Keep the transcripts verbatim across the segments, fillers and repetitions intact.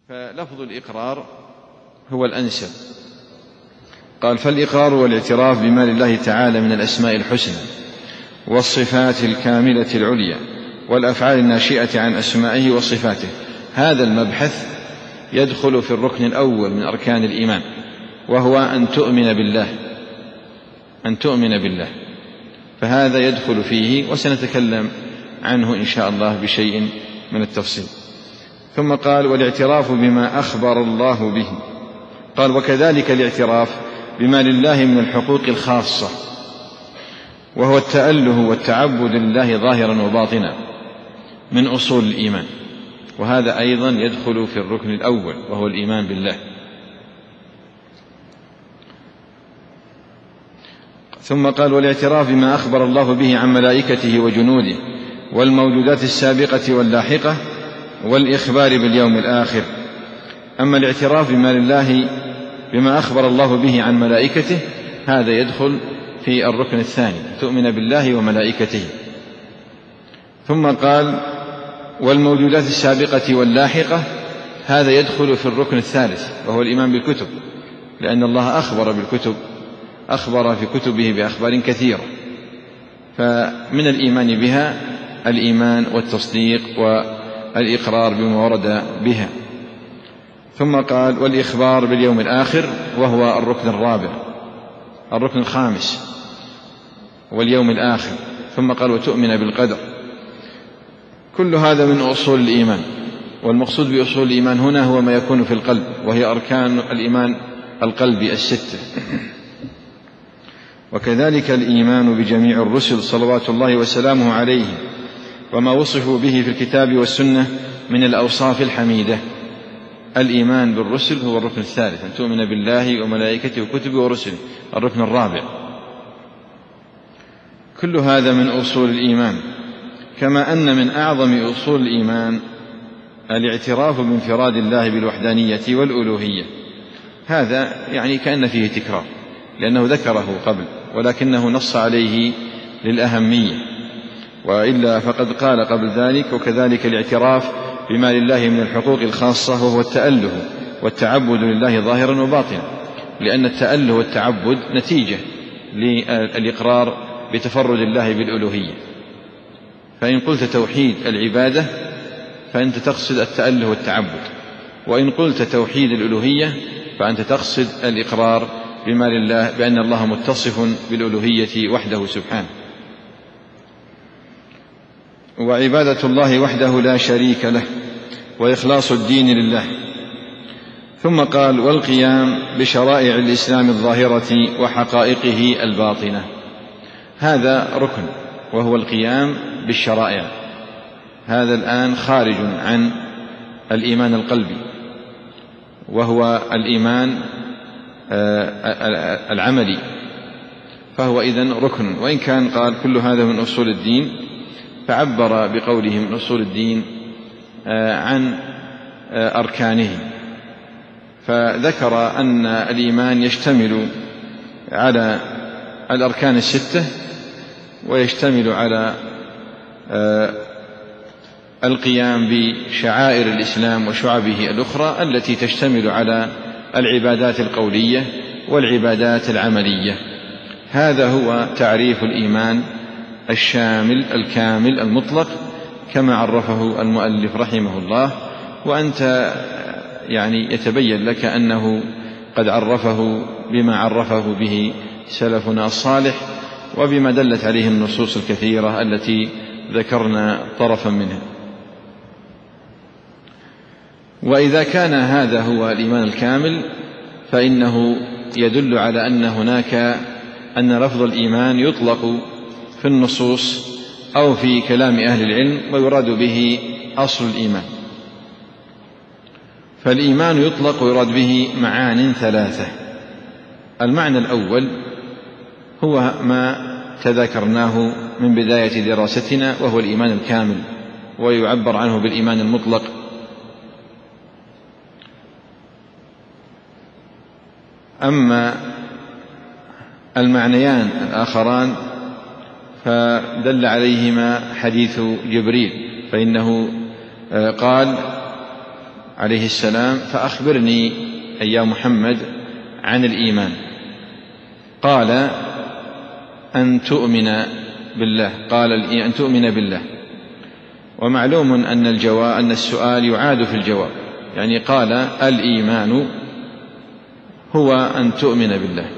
فلفظ الإقرار هو الأنسب. قال: فالإقرار والاعتراف بما لله تعالى من الأسماء الحسنى والصفات الكاملة العليا والأفعال الناشئة عن أسمائه وصفاته. هذا المبحث يدخل في الركن الأول من أركان الإيمان، وهو أن تؤمن بالله أن تؤمن بالله فهذا يدخل فيه، وسنتكلم عنه إن شاء الله بشيء من التفصيل. ثم قال: والاعتراف بما أخبر الله به. قال: وكذلك الاعتراف بما لله من الحقوق الخاصة، وهو التأله والتعبد لله ظاهرا وباطنا من أصول الإيمان، وهذا أيضا يدخل في الركن الأول وهو الإيمان بالله. ثم قال: والاعتراف بما أخبر الله به عن ملائكته وجنوده والموجودات السابقة واللاحقة والإخبار باليوم الآخر. أما الاعتراف بما لله بما أخبر الله به عن ملائكته هذا يدخل في الركن الثاني، تؤمن بالله وملائكته. ثم قال: والموجودات السابقة واللاحقة هذا يدخل في الركن الثالث وهو الإيمان بالكتب، لأن الله أخبر بالكتب أخبر في كتبه بأخبار كثيرة، فمن الإيمان بها الإيمان والتصديق والإقرار بما ورد بها. ثم قال: والإخبار باليوم الآخر، وهو الركن الرابع الركن الخامس واليوم الآخر. ثم قال: وتؤمن بالقدر. كل هذا من أصول الإيمان، والمقصود بأصول الإيمان هنا هو ما يكون في القلب، وهي أركان الإيمان القلبي الستة. وكذلك الإيمان بجميع الرسل صلوات الله وسلامه عليه وما وصفوا به في الكتاب والسنة من الأوصاف الحميدة. الإيمان بالرسل هو الركن الثالث، أن تؤمن بالله وملائكته وكتبه ورسله، الركن الرابع. كل هذا من أصول الإيمان. كما أن من أعظم أصول الإيمان الاعتراف بانفراد الله بالوحدانية والألوهية. هذا يعني كأن فيه تكرار، لأنه ذكره قبل ولكنه نص عليه للأهمية، وإلا فقد قال قبل ذلك: وكذلك الاعتراف بما لله من الحقوق الخاصة، وهو التأله والتعبد لله ظاهرا وباطنا، لأن التأله والتعبد نتيجة للإقرار بتفرد الله بالألوهية. فإن قلت توحيد العبادة فأنت تقصد التأله والتعبد، وإن قلت توحيد الألوهية فأنت تقصد الإقرار بما لله بأن الله متصف بالألوهية وحده سبحانه. وعبادة الله وحده لا شريك له، وإخلاص الدين لله. ثم قال: والقيام بشرائع الإسلام الظاهرة وحقائقه الباطنة. هذا ركن وهو القيام بالشرائع. هذا الآن خارج عن الإيمان القلبي، وهو الإيمان العملي، فهو إذن ركن. وإن كان قال كل هذا من أصول الدين، فعبر بقوله من أصول الدين عن أركانه، فذكر أن الإيمان يشتمل على الأركان الستة، ويشتمل على القيام بشعائر الإسلام وشعبه الأخرى التي تشتمل على العبادات القولية والعبادات العملية. هذا هو تعريف الإيمان الشامل الكامل المطلق كما عرفه المؤلف رحمه الله. وأنت يعني يتبين لك أنه قد عرفه بما عرفه به سلفنا الصالح، وبما دلت عليه النصوص الكثيرة التي ذكرنا طرفا منها. وإذا كان هذا هو الإيمان الكامل فإنه يدل على أن هناك أن لفظ الإيمان يطلق في النصوص أو في كلام أهل العلم ويراد به أصل الإيمان. فالإيمان يطلق ويراد به معان ثلاثة. المعنى الأول هو ما تذكرناه من بداية دراستنا، وهو الإيمان الكامل، ويعبر عنه بالإيمان المطلق. أما المعنيان الآخران فدل عليهما حديث جبريل، فإنه قال: عليه السلام: فأخبرني أي يا محمد عن الإيمان. قال: أن تؤمن بالله. قال: أن تؤمن بالله. ومعلوم أن الجواب أن السؤال يعاد في الجواب، يعني قال: الإيمان هو أن تؤمن بالله،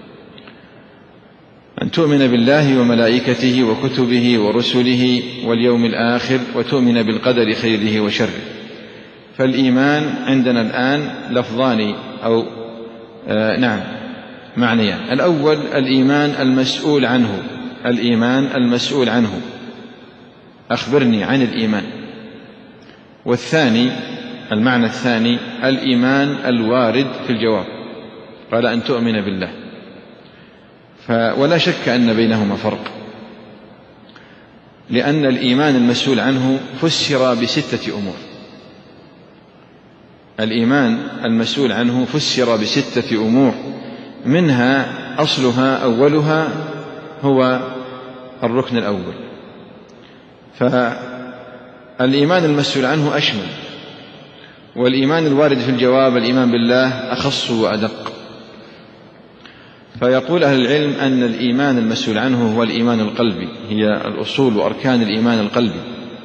أن تؤمن بالله وملائكته وكتبه ورسله واليوم الآخر، وتؤمن بالقدر خيره وشره. فالإيمان عندنا الآن لفظان أو آه نعم معنيان. الأول الإيمان المسؤول عنه، الإيمان المسؤول عنه، أخبرني عن الإيمان. والثاني المعنى الثاني الإيمان الوارد في الجواب، قال: أن تؤمن بالله. ولا شك أن بينهما فرق، لأن الإيمان المسؤول عنه فسر بستة أمور. الإيمان المسؤول عنه فسر بستة أمور، منها أصلها أولها هو الركن الأول. فالإيمان المسؤول عنه أشمل، والإيمان الوارد في الجواب الإيمان بالله أخص وأدق. فيقول أهل العلم أن الإيمان المسؤول عنه هو الإيمان القلبي، هي الأصول وأركان الإيمان القلبي.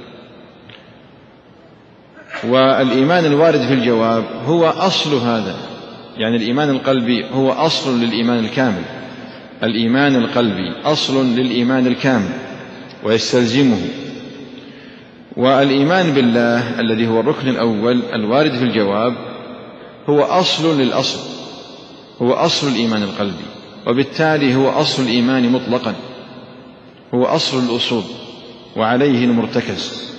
والإيمان الوارد في الجواب هو أصل هذا، يعني الإيمان القلبي هو أصل للإيمان الكامل. الإيمان القلبي أصل للإيمان الكامل ويستلزمه. والإيمان بالله الذي هو الركن الأول الوارد في الجواب هو أصل للأصل، هو أصل الإيمان القلبي، وبالتالي هو أصل الإيمان مطلقا، هو أصل الأصول وعليه المرتكز.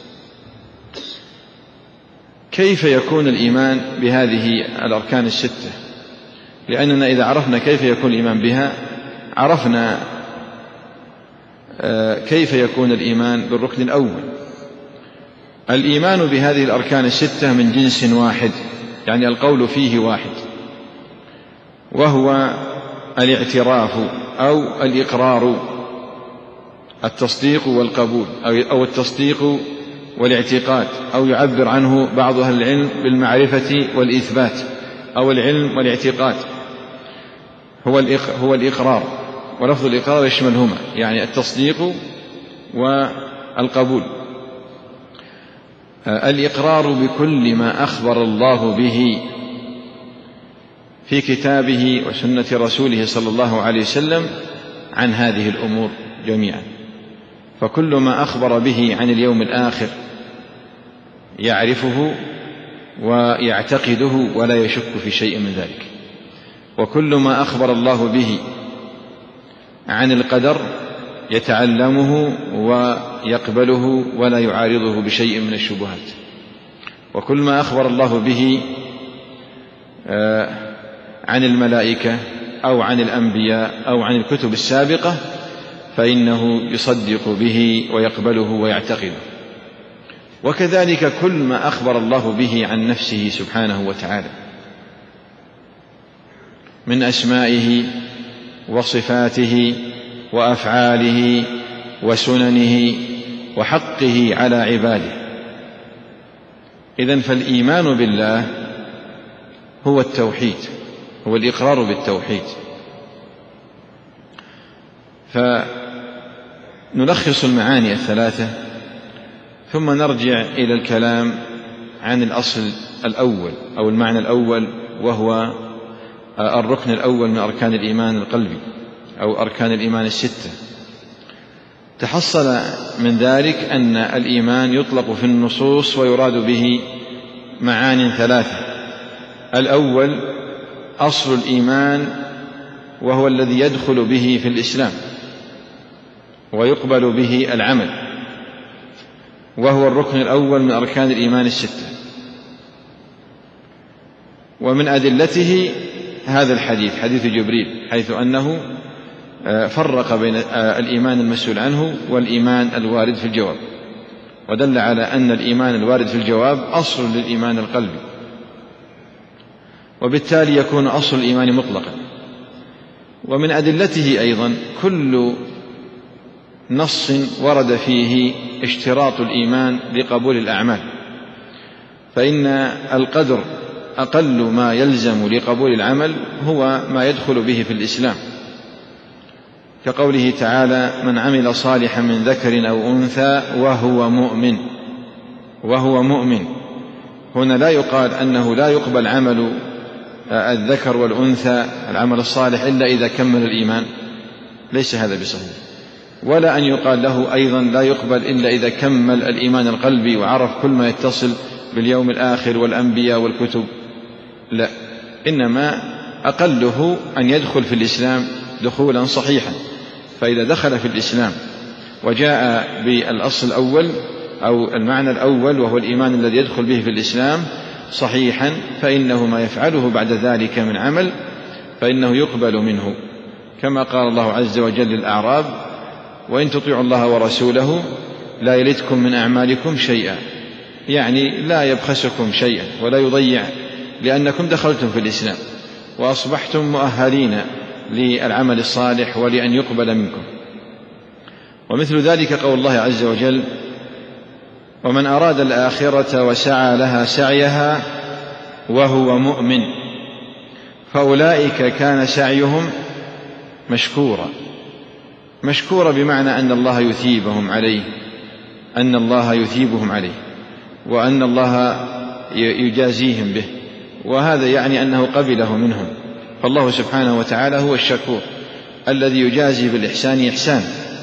كيف يكون الإيمان بهذه الأركان الستة؟ لأننا إذا عرفنا كيف يكون الإيمان بها عرفنا كيف يكون الإيمان بالركن الأول. الإيمان بهذه الأركان الستة من جنس واحد، يعني القول فيه واحد، وهو الاعتراف أو الإقرار، التصديق والقبول، أو التصديق والاعتقاد، أو يعبر عنه بعض أهل العلم بالمعرفة والإثبات، أو العلم والاعتقاد. هو الإقرار، ولفظ الإقرار يشملهما، يعني التصديق والقبول. الإقرار بكل ما أخبر الله به في كتابه وسنة رسوله صلى الله عليه وسلم عن هذه الأمور جميعا. فكل ما أخبر به عن اليوم الآخر يعرفه ويعتقده ولا يشك في شيء من ذلك. وكل ما أخبر الله به عن القدر يتعلمه ويقبله ولا يعارضه بشيء من الشبهات. وكل ما أخبر الله به عن الملائكة أو عن الأنبياء أو عن الكتب السابقة فإنه يصدق به ويقبله ويعتقده. وكذلك كل ما أخبر الله به عن نفسه سبحانه وتعالى من أسمائه وصفاته وأفعاله وسننه وحقه على عباده. إذن فالإيمان بالله هو التوحيد، هو الإقرار بالتوحيد. فنلخص المعاني الثلاثة ثم نرجع إلى الكلام عن الأصل الأول أو المعنى الأول، وهو الركن الأول من أركان الإيمان القلبي أو أركان الإيمان الستة. تحصل من ذلك أن الإيمان يطلق في النصوص ويراد به معان ثلاثة. الأول أصل الإيمان، وهو الذي يدخل به في الإسلام ويقبل به العمل، وهو الركن الأول من أركان الإيمان الستة. ومن أدلته هذا الحديث، حديث جبريل، حيث أنه فرق بين الإيمان المسؤول عنه والإيمان الوارد في الجواب، ودل على أن الإيمان الوارد في الجواب أصل للإيمان القلبي، وبالتالي يكون أصل الإيمان مطلقا. ومن أدلته أيضا كل نص ورد فيه اشتراط الإيمان لقبول الأعمال، فإن القدر أقل ما يلزم لقبول العمل هو ما يدخل به في الإسلام، كقوله تعالى: من عمل صالحا من ذكر أو أنثى وهو مؤمن. وهو مؤمن هنا لا يقال أنه لا يقبل عمل الذكر والأنثى العمل الصالح إلا إذا كمل الإيمان، ليس هذا بصحيح. ولا أن يقال له أيضا لا يقبل إلا إذا كمل الإيمان القلبي وعرف كل ما يتصل باليوم الآخر والأنبياء والكتب، لا، إنما أقله أن يدخل في الإسلام دخولا صحيحا. فإذا دخل في الإسلام وجاء بالأصل الأول أو المعنى الأول وهو الإيمان الذي يدخل به في الإسلام صحيحا، فإنه ما يفعله بعد ذلك من عمل فإنه يقبل منه، كما قال الله عز وجل للأعراب: وإن تطيعوا الله ورسوله لا يلتكم من أعمالكم شيئا، يعني لا يبخسكم شيئا ولا يضيع، لأنكم دخلتم في الإسلام وأصبحتم مؤهلين للعمل الصالح ولأن يقبل منكم. ومثل ذلك قول الله عز وجل: ومن أراد الآخرة وسعى لها سعيها وهو مؤمن فأولئك كان سعيهم مشكورا. مشكورا بمعنى أن الله يثيبهم عليه، أن الله يثيبهم عليه وأن الله يجازيهم به، وهذا يعني أنه قبله منهم. فالله سبحانه وتعالى هو الشكور الذي يجازي بالإحسان إحسان،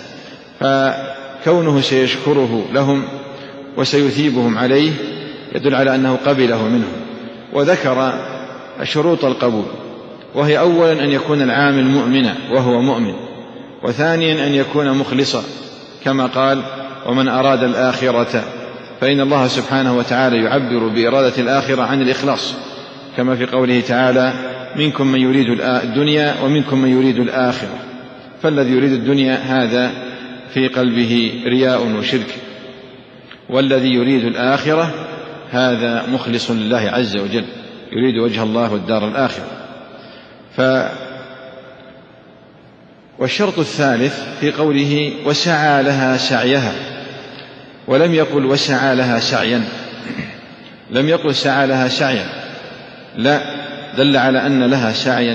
فكونه سيشكره لهم وسيثيبهم عليه يدل على أنه قبله منهم. وذكر شروط القبول، وهي أولا أن يكون العامل مؤمنا وهو مؤمن، وثانيا أن يكون مخلصا كما قال: ومن أراد الآخرة، فإن الله سبحانه وتعالى يعبر بإرادة الآخرة عن الإخلاص، كما في قوله تعالى: منكم من يريد الدنيا ومنكم من يريد الآخرة. فالذي يريد الدنيا هذا في قلبه رياء وشرك، والذي يريد الآخرة هذا مخلص لله عز وجل، يريد وجه الله والدار الآخرة. ف والشرط الثالث في قوله: وسعى لها سعيها، ولم يقل وسعى لها سعيا، لم يقل سعى لها سعيا، لا، دل على أن لها سعيا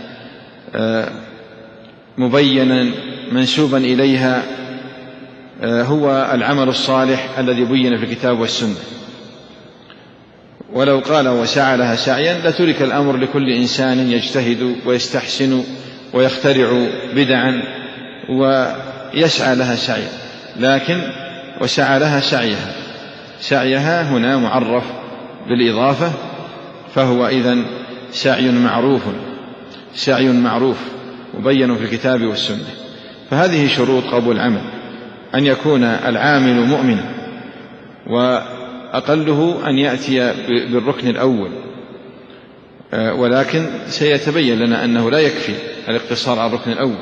مبينا منسوبا إليها هو العمل الصالح الذي بين في الكتاب والسنة. ولو قال وسعى لها سعيا لترك الأمر لكل إنسان يجتهد ويستحسن ويخترع بدعا ويسعى لها سعيا، لكن وسعى لها سعيها، سعيها هنا معرف بالإضافة، فهو إذن سعي معروف، سعي معروف مبين في الكتاب والسنة. فهذه شروط قبول العمل: أن يكون العامل مؤمنا، وأقله أن يأتي بالركن الأول، ولكن سيتبين لنا أنه لا يكفي الاقتصار على الركن الأول.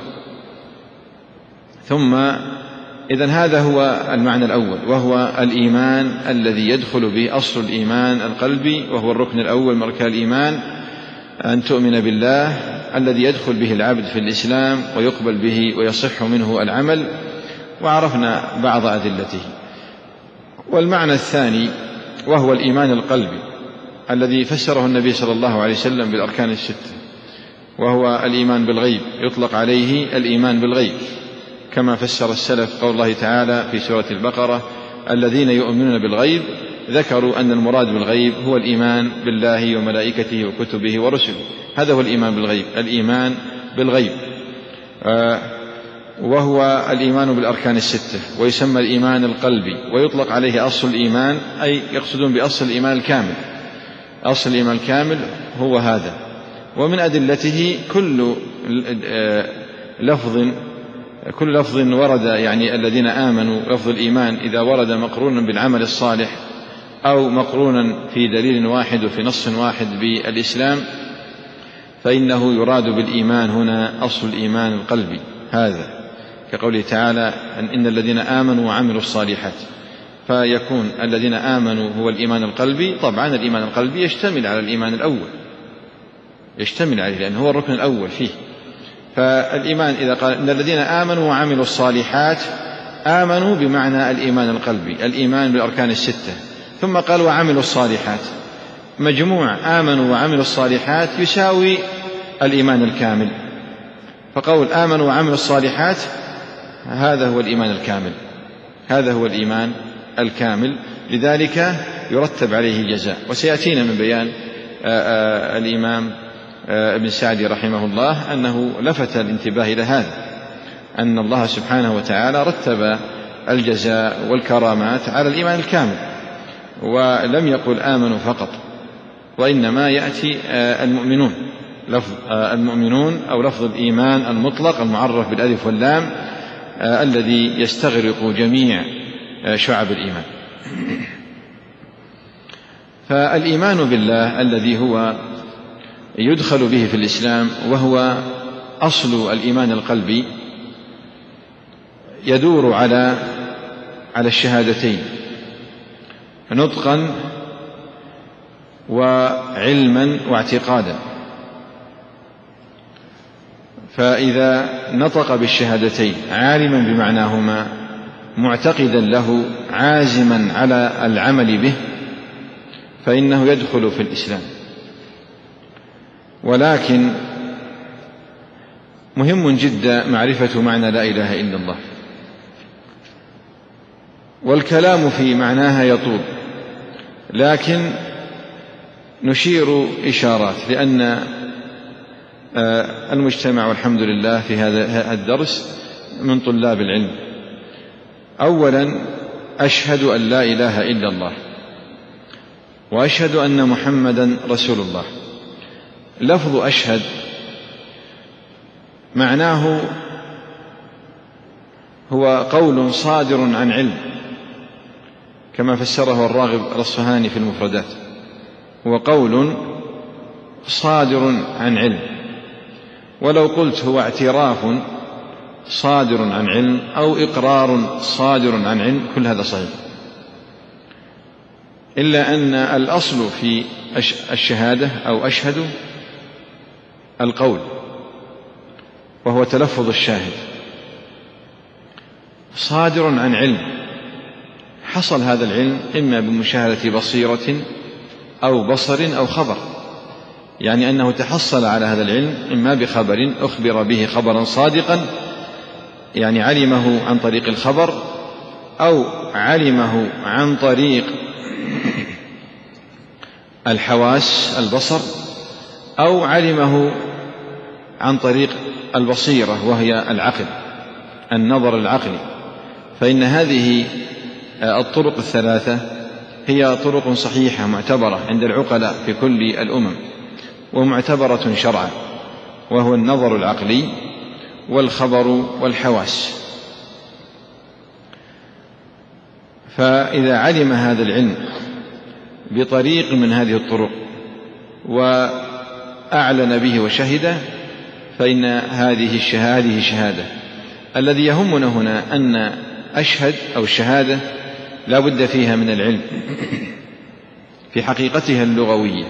ثم إذن هذا هو المعنى الأول، وهو الإيمان الذي يدخل به أصل الإيمان القلبي، وهو الركن الأول من أركان الإيمان، أن تؤمن بالله الذي يدخل به العبد في الإسلام ويقبل به ويصح منه العمل، وعرفنا بعض أدلته. والمعنى الثاني وهو الإيمان القلبي الذي فسره النبي صلى الله عليه وسلم بالأركان الستة، وهو الإيمان بالغيب، يطلق عليه الإيمان بالغيب، كما فسر السلف قول الله تعالى في سورة البقرة: الذين يؤمنون بالغيب، ذكروا أن المراد بالغيب هو الإيمان بالله وملائكته وكتبه ورسله، هذا هو الإيمان بالغيب، الإيمان بالغيب، آه وهو الإيمان بالأركان الستة، ويسمى الإيمان القلبي، ويطلق عليه أصل الإيمان، أي يقصدون بأصل الإيمان الكامل، أصل الإيمان الكامل هو هذا. ومن أدلته كل لفظ كل لفظ ورد، يعني الذين آمنوا، لفظ الإيمان إذا ورد مقرونا بالعمل الصالح أو مقرونا في دليل واحد وفي نص واحد بالإسلام، فإنه يراد بالإيمان هنا أصل الإيمان القلبي هذا، كقوله تعالى: إن الذين آمنوا وعملوا الصالحات، فيكون الذين آمنوا هو الإيمان القلبي. طبعا الإيمان القلبي يشتمل على الإيمان الأول، يشتمل عليه لأنه هو الركن الأول فيه. فالإيمان إذا قال إن الذين آمنوا وعملوا الصالحات، آمنوا بمعنى الإيمان القلبي، الإيمان بالأركان الستة، ثم قال وعملوا الصالحات. مجموع آمنوا وعملوا الصالحات يساوي الإيمان الكامل، فقول آمنوا وعملوا الصالحات هذا هو الإيمان الكامل، هذا هو الإيمان الكامل، لذلك يرتب عليه جزاء. وسيأتينا من بيان آآ آآ الإمام ابن سعدي رحمه الله أنه لفت الانتباه إلى هذا، أن الله سبحانه وتعالى رتب الجزاء والكرامات على الإيمان الكامل، ولم يقل آمنوا فقط، وإنما يأتي المؤمنون، لفظ المؤمنون أو لفظ الإيمان المطلق المعرف بالألف واللام الذي يستغرق جميع شعب الإيمان. فالإيمان بالله الذي هو يدخل به في الإسلام وهو أصل الإيمان القلبي يدور على على الشهادتين نطقا وعلما واعتقادا. فإذا نطق بالشهادتين عالما بمعناهما معتقدا له عازما على العمل به فإنه يدخل في الإسلام. ولكن مهم جدا معرفة معنى لا إله إلا الله، والكلام في معناها يطول، لكن نشير إشارات، لأن المجتمع والحمد لله في هذا الدرس من طلاب العلم. أولا أشهد أن لا إله إلا الله وأشهد أن محمدا رسول الله. لفظ أشهد معناه هو قول صادر عن علم، كما فسره الراغب الأصفهاني في المفردات، هو قول صادر عن علم. ولو قلت هو اعتراف صادر عن علم أو إقرار صادر عن علم كل هذا صحيح، إلا أن الأصل في الشهادة أو أشهد القول، وهو تلفظ الشاهد صادر عن علم، حصل هذا العلم إما بمشاهدة بصيرة أو بصر أو خبر، يعني أنه تحصل على هذا العلم إما بخبر أخبر به خبرا صادقا، يعني علمه عن طريق الخبر، أو علمه عن طريق الحواس البصر، أو علمه عن طريق البصيرة وهي العقل، النظر العقلي. فإن هذه الطرق الثلاثة هي طرق صحيحة معتبرة عند العقلاء في كل الأمم ومعتبرة شرعا، وهو النظر العقلي والخبر والحواس. فإذا علم هذا العلم بطريق من هذه الطرق وأعلن به وشهد فإن هذه الشهادة شهادة. الذي يهمنا هنا أن أشهد أو الشهادة لا بد فيها من العلم في حقيقتها اللغوية،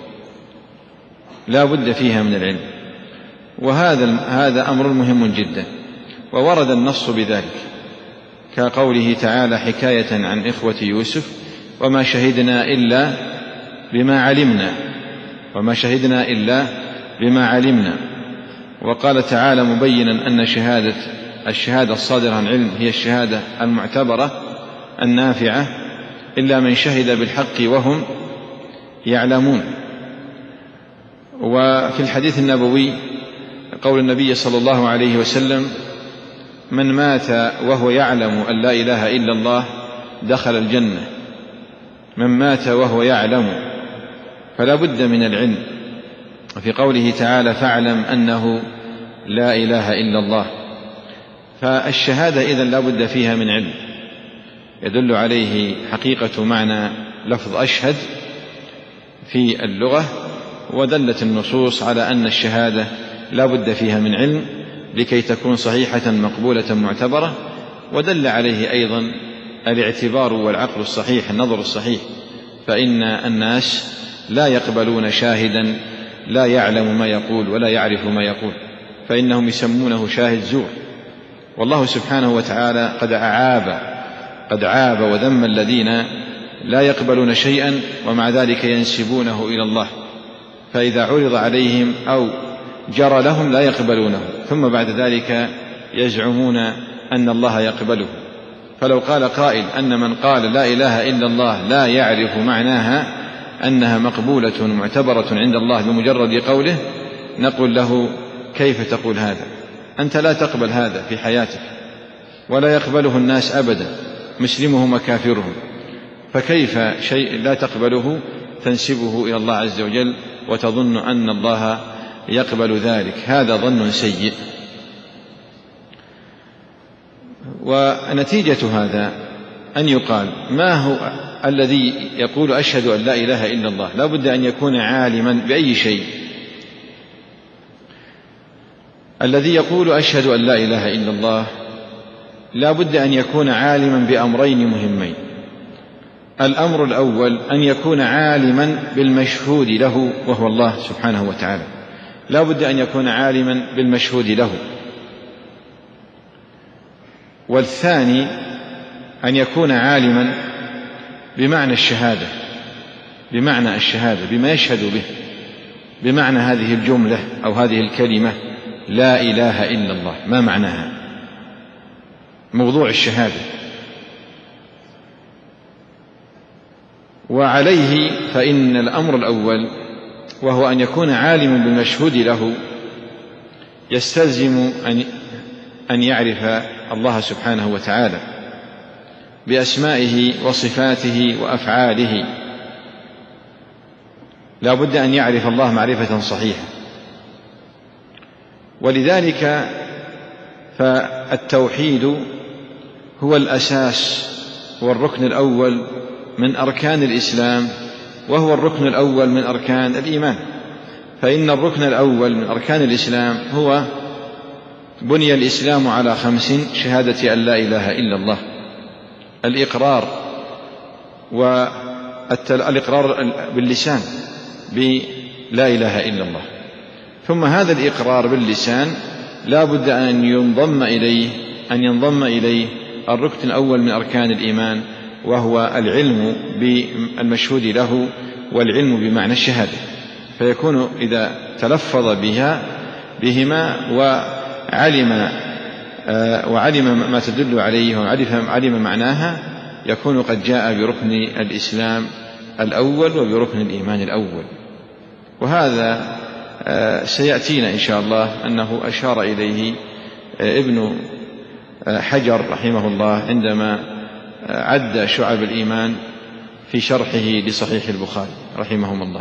لا بد فيها من العلم، وهذا هذا أمر مهم جدا، وورد النص بذلك كقوله تعالى حكاية عن إخوة يوسف وما شهدنا إلا بما علمنا وما شهدنا إلا بما علمنا. وقال تعالى مبينا أن شهادة الشهادة الصادرة عن علم هي الشهادة المعتبرة النافعة إلا من شهد بالحق وهم يعلمون. وفي الحديث النبوي قول النبي صلى الله عليه وسلم من مات وهو يعلم أن لا إله إلا الله دخل الجنة، من مات وهو يعلم، فلا بد من العلم. وفي قوله تعالى فاعلم أنه لا إله إلا الله، فالشهادة إذن لا بد فيها من علم يدل عليه حقيقة معنى لفظ أشهد في اللغة، ودلت النصوص على أن الشهادة لا بد فيها من علم لكي تكون صحيحة مقبولة معتبرة. ودل عليه أيضا الاعتبار والعقل الصحيح، النظر الصحيح، فإن الناس لا يقبلون شاهدا لا يعلم ما يقول ولا يعرف ما يقول، فإنهم يسمونه شاهد زور. والله سبحانه وتعالى قد أعاب قد عاب وذم الذين لا يقبلون شيئا ومع ذلك ينسبونه إلى الله، فإذا عرض عليهم أو جرى لهم لا يقبلونه، ثم بعد ذلك يزعمون أن الله يقبله. فلو قال قائل أن من قال لا إله إلا الله لا يعرف معناها أنها مقبولة معتبرة عند الله بمجرد قوله، نقول له كيف تقول هذا؟ أنت لا تقبل هذا في حياتك ولا يقبله الناس أبدا، مسلمهم وكافرهم، فكيف شيء لا تقبله تنسبه إلى الله عز وجل وتظن أن الله يقبل ذلك؟ هذا ظن سيء. ونتيجة هذا أن يقال ما هو الذي يقول أشهد أن لا إله إلا الله؟ لا بد أن يكون عالما بأي شيء. الذي يقول أشهد أن لا إله إلا الله لا بد أن يكون عالما بأمرين مهمين. الأمر الأول أن يكون عالما بالمشهود له وهو الله سبحانه وتعالى، لا بد أن يكون عالما بالمشهود له. والثاني أن يكون عالما بمعنى الشهادة، بمعنى الشهادة بما يشهد به، بمعنى هذه الجملة أو هذه الكلمة لا إله إلا الله، ما معناها؟ موضوع الشهادة. وعليه فإن الأمر الأول وهو أن يكون عالما بالمشهود له يستلزم أن أن يعرف الله سبحانه وتعالى بأسمائه وصفاته وأفعاله، لا بد أن يعرف الله معرفة صحيحة. ولذلك فالتوحيد هو الأساس والركن الأول من أركان الإسلام، وهو الركن الأول من أركان الإيمان. فإن الركن الأول من أركان الإسلام هو بني الإسلام على خمس: شهادة أن لا إله إلا الله، الإقرار والإقرار باللسان بلا إله إلا الله، ثم هذا الإقرار باللسان لا بد أن ينضم إليه أن ينضم إليه الركن الأول من أركان الإيمان، وهو العلم بالمشهود له والعلم بمعنى الشهادة. فيكون إذا تلفظ بها بهما وعلم وعلم ما تدل عليه وعلم معناها يكون قد جاء بركن الإسلام الأول وبركن الإيمان الأول. وهذا سيأتينا إن شاء الله أنه أشار إليه ابن حجر رحمه الله عندما عد شعب الإيمان في شرحه لصحيح البخاري رحمهم الله.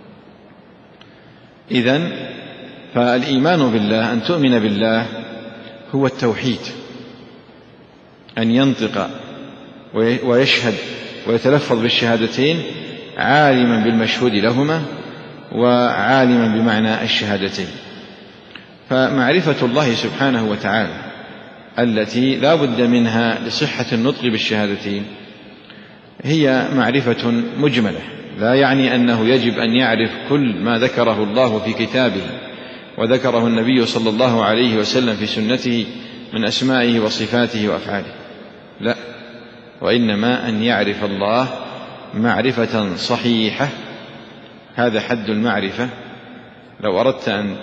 إذن فالإيمان بالله، أن تؤمن بالله، هو التوحيد، أن ينطق ويشهد ويتلفظ بالشهادتين عالما بالمشهود لهما وعالما بمعنى الشهادتين. فمعرفة الله سبحانه وتعالى التي لا بد منها لصحة النطق بالشهادتين هي معرفة مجملة، لا يعني أنه يجب أن يعرف كل ما ذكره الله في كتابه وذكره النبي صلى الله عليه وسلم في سنته من أسمائه وصفاته وأفعاله، لا، وإنما أن يعرف الله معرفة صحيحة. هذا حد المعرفة. لو أردت أن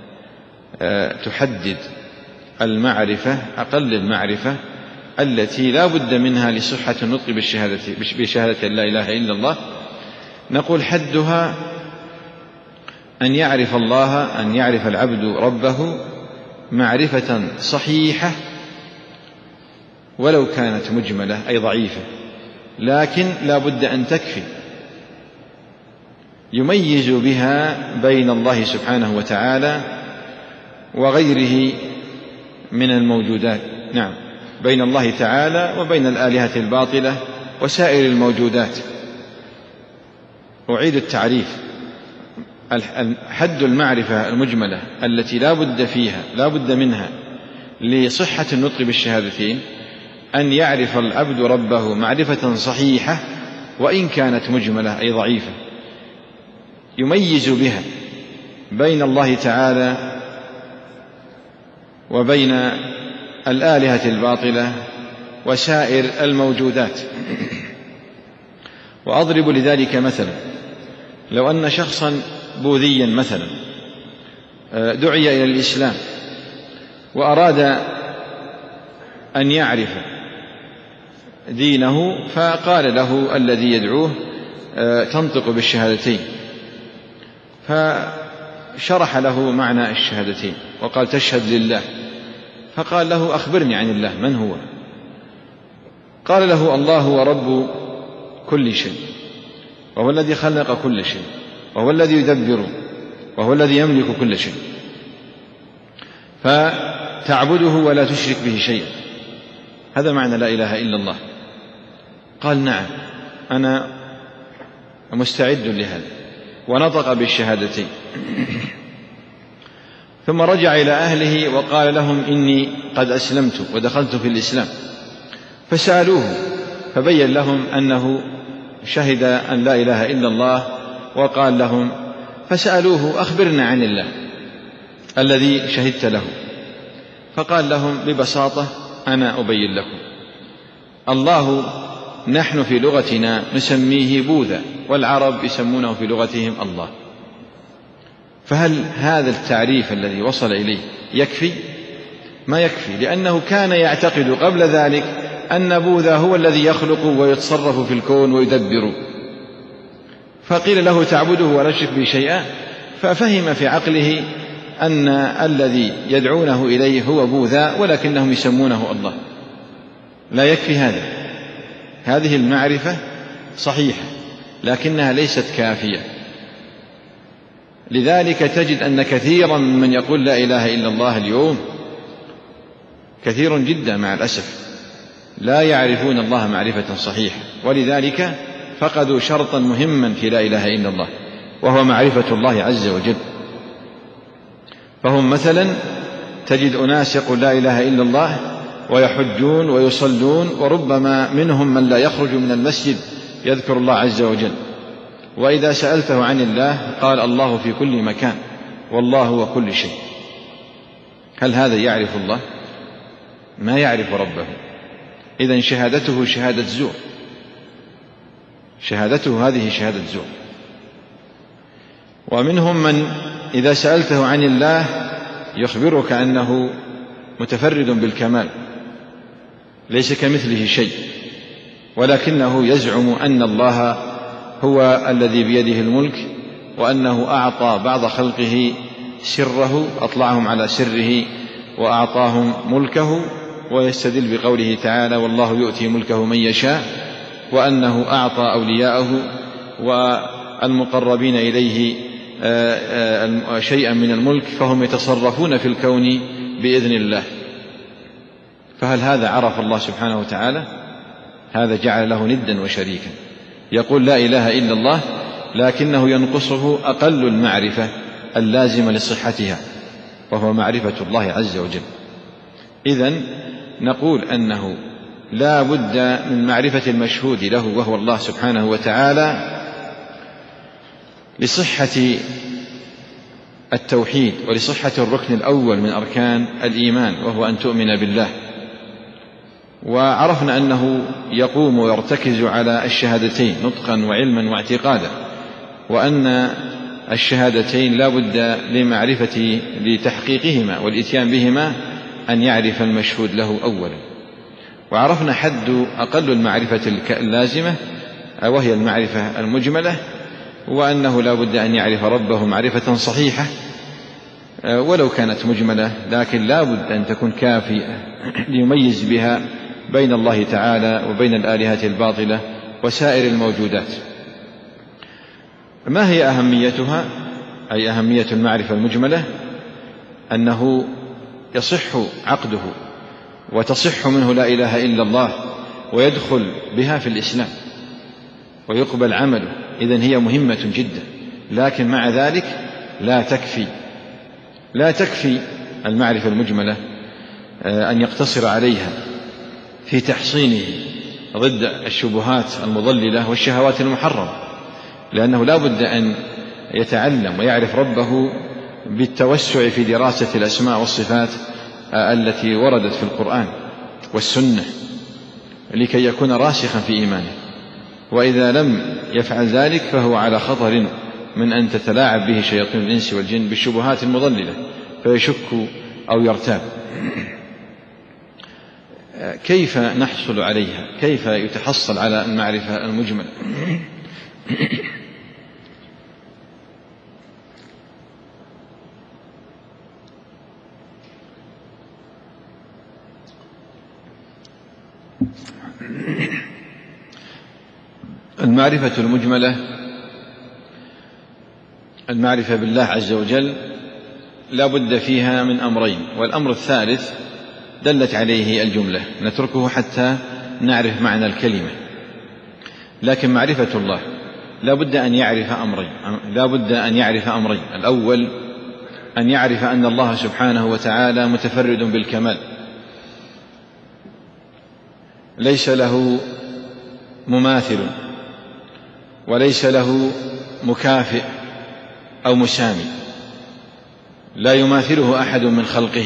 تحدد المعرفة، أقل المعرفة التي لا بد منها لصحة النطق بالشهادة بشهادة لا إله إلا الله، نقول حدها أن يعرف الله، أن يعرف العبد ربه معرفة صحيحة ولو كانت مجملة أي ضعيفة، لكن لا بد أن تكفي يميز بها بين الله سبحانه وتعالى وغيره من الموجودات، نعم، بين الله تعالى وبين الآلهة الباطلة وسائر الموجودات. أعيد التعريف: حد المعرفة المجملة التي لا بد فيها لا بد منها لصحة النطق بالشهادتين أن يعرف العبد ربه معرفة صحيحة وإن كانت مجملة أي ضعيفة، يميز بها بين الله تعالى وبين الآلهة الباطلة وسائر الموجودات. وأضرب لذلك مثلا: لو أن شخصا بوذيا مثلا دعي إلى الإسلام وأراد أن يعرف دينه، فقال له الذي يدعوه: تنطق بالشهادتين، فشرح له معنى الشهادتين وقال: تشهد لله. فقال له: أخبرني عن الله، من هو؟ قال له: الله هو رب كل شيء، وهو الذي خلق كل شيء، وهو الذي يدبر، وهو الذي يملك كل شيء، فتعبده ولا تشرك به شيئا. هذا معنى لا إله إلا الله. قال: نعم، أنا مستعد لهذا، ونطق بالشهادتين. ثم رجع إلى أهله وقال لهم: إني قد أسلمت ودخلت في الإسلام. فسألوه فبين لهم أنه شهد أن لا إله إلا الله، وقال لهم فسألوه: أخبرنا عن الله الذي شهدت له. فقال لهم ببساطة: أنا أبين لكم. الله نحن في لغتنا نسميه بوذا، والعرب يسمونه في لغتهم الله. فهل هذا التعريف الذي وصل إليه يكفي؟ ما يكفي، لأنه كان يعتقد قبل ذلك أن بوذا هو الذي يخلق ويتصرف في الكون ويدبر، فقيل له: تعبده ولا تشرك به شيئا، ففهم في عقله أن الذي يدعونه إليه هو بوذا، ولكنهم يسمونه الله. لا يكفي هذا. هذه المعرفة صحيحة، لكنها ليست كافية. لذلك تجد أن كثيرا من يقول لا إله إلا الله اليوم، كثير جدا مع الأسف، لا يعرفون الله معرفة صحيحة، ولذلك فقدوا شرطا مهما في لا إله إلا الله، وهو معرفة الله عز وجل. فهم مثلا تجد أناس يقول لا إله إلا الله ويحجون ويصلون، وربما منهم من لا يخرج من المسجد يذكر الله عز وجل، وإذا سألته عن الله قال: الله في كل مكان، والله هو كل شيء. هل هذا يعرف الله؟ ما يعرف ربه. إذن شهادته شهادة زور، شهادته هذه شهادة زور. ومنهم من إذا سألته عن الله يخبرك أنه متفرد بالكمال، ليس كمثله شيء، ولكنه يزعم أن الله هو الذي بيده الملك، وأنه أعطى بعض خلقه سره، أطلعهم على سره وأعطاهم ملكه، ويستدل بقوله تعالى: والله يؤتي ملكه من يشاء، وأنه أعطى أولياءه والمقربين إليه شيئا من الملك، فهم يتصرفون في الكون بإذن الله. فهل هذا عرف الله سبحانه وتعالى؟ هذا جعل له ندا وشريكا. يقول لا إله إلا الله، لكنه ينقصه أقل المعرفة اللازمة لصحتها، وهو معرفة الله عز وجل. إذن نقول أنه لا بد من معرفة المشهود له، وهو الله سبحانه وتعالى، لصحة التوحيد ولصحة الركن الأول من أركان الإيمان، وهو أن تؤمن بالله. وعرفنا أنه يقوم ويرتكز على الشهادتين نطقا وعلما واعتقادا، وأن الشهادتين لا بد لمعرفة لتحقيقهما والإتيان بهما أن يعرف المشهود له أولا. وعرفنا حد أقل المعرفة اللازمة، وهي المعرفة المجملة، وأنه لا بد أن يعرف ربه معرفة صحيحة ولو كانت مجملة، لكن لا بد أن تكون كافية ليميز بها بين الله تعالى وبين الآلهة الباطلة وسائر الموجودات. ما هي أهميتها؟ أي أهمية المعرفة المجملة أنه يصح عقده وتصح منه لا إله إلا الله، ويدخل بها في الإسلام ويقبل عمله. إذن هي مهمة جدا، لكن مع ذلك لا تكفي لا تكفي المعرفة المجملة أن يقتصر عليها في تحصينه ضد الشبهات المضللة والشهوات المحرمة، لأنه لا بد أن يتعلم ويعرف ربه بالتوسع في دراسة الأسماء والصفات التي وردت في القرآن والسنة، لكي يكون راسخا في إيمانه. وإذا لم يفعل ذلك فهو على خطر من أن تتلاعب به شياطين الإنس والجن بالشبهات المضللة فيشك أو يرتاب. كيف نحصل عليها؟ كيف يتحصل على المعرفة المجملة؟ المعرفة المجملة المعرفة بالله عز وجل لا بد فيها من أمرين، والأمر الثالث دلت عليه الجملة، نتركه حتى نعرف معنى الكلمة. لكن معرفة الله لا بد أن يعرف أمرين لا بد أن يعرف أمرين الأول أن يعرف أن الله سبحانه وتعالى متفرد بالكمال، ليس له مماثل وليس له مكافئ أو مسامي، لا يماثله أحد من خلقه.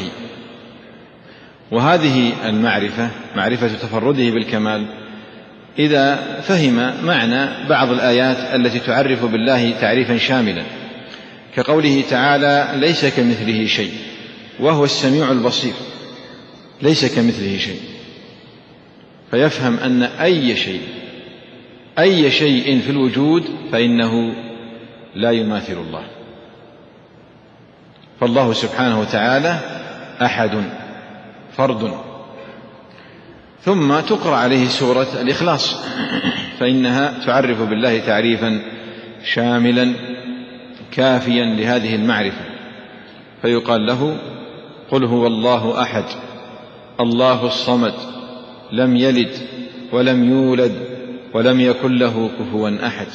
وهذه المعرفة معرفة تفرده بالكمال إذا فهم معنى بعض الآيات التي تعرف بالله تعريفا شاملا، كقوله تعالى ليس كمثله شيء وهو السميع البصير، ليس كمثله شيء، فيفهم أن أي شيء أي شيء في الوجود فإنه لا يماثل الله، فالله سبحانه وتعالى أحد فرد. ثم تقرأ عليه سورة الإخلاص فإنها تعرف بالله تعريفا شاملا كافيا لهذه المعرفة، فيقال له قل هو الله أحد الله الصمد لم يلد ولم يولد ولم يكن له كفوا أحد.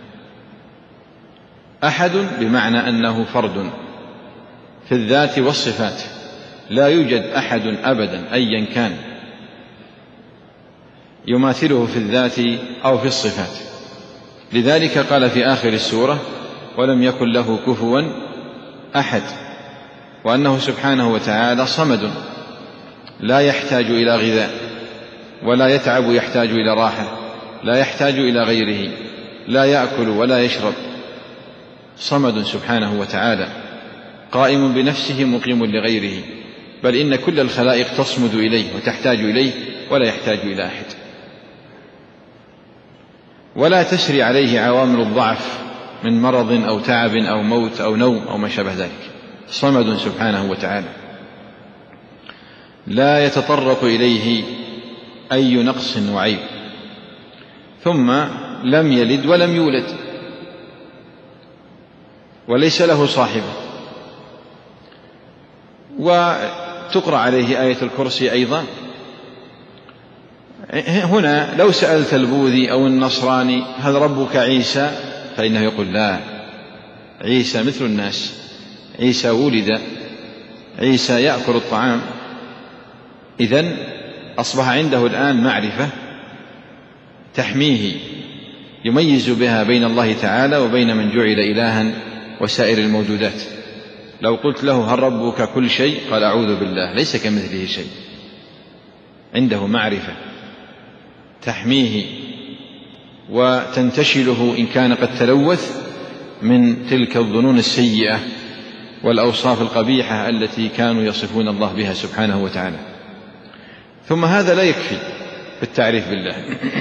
أحد بمعنى أنه فرد في الذات والصفات، لا يوجد أحد أبدا أيا كان يماثله في الذات أو في الصفات. لذلك قال في آخر السورة ولم يكن له كفوا أحد، وأنه سبحانه وتعالى صمد لا يحتاج إلى غذاء ولا يتعب يحتاج إلى راحة، لا يحتاج إلى غيره، لا يأكل ولا يشرب، صمد سبحانه وتعالى قائم بنفسه مقيم لغيره، بل إن كل الخلائق تصمد إليه وتحتاج إليه ولا يحتاج إلى أحد، ولا تسري عليه عوامل الضعف من مرض أو تعب أو موت أو نوم أو ما شابه ذلك، صمد سبحانه وتعالى لا يتطرق إليه أي نقص وعيب. ثم لم يلد ولم يولد وليس له صاحبه. وتقرأ عليه آية الكرسي أيضا. هنا لو سألت البوذي أو النصراني هل ربك عيسى فإنه يقول لا، عيسى مثل الناس، عيسى ولد، عيسى يأكل الطعام. إذن أصبح عنده الآن معرفة تحميه يميز بها بين الله تعالى وبين من جعل إلها وسائر الموجودات. لو قلت له هل ربك كل شيء قال أعوذ بالله ليس كمثله شيء. عنده معرفة تحميه وتنتشله إن كان قد تلوث من تلك الظنون السيئة والأوصاف القبيحة التي كانوا يصفون الله بها سبحانه وتعالى. ثم هذا لا يكفي بالتعريف بالله،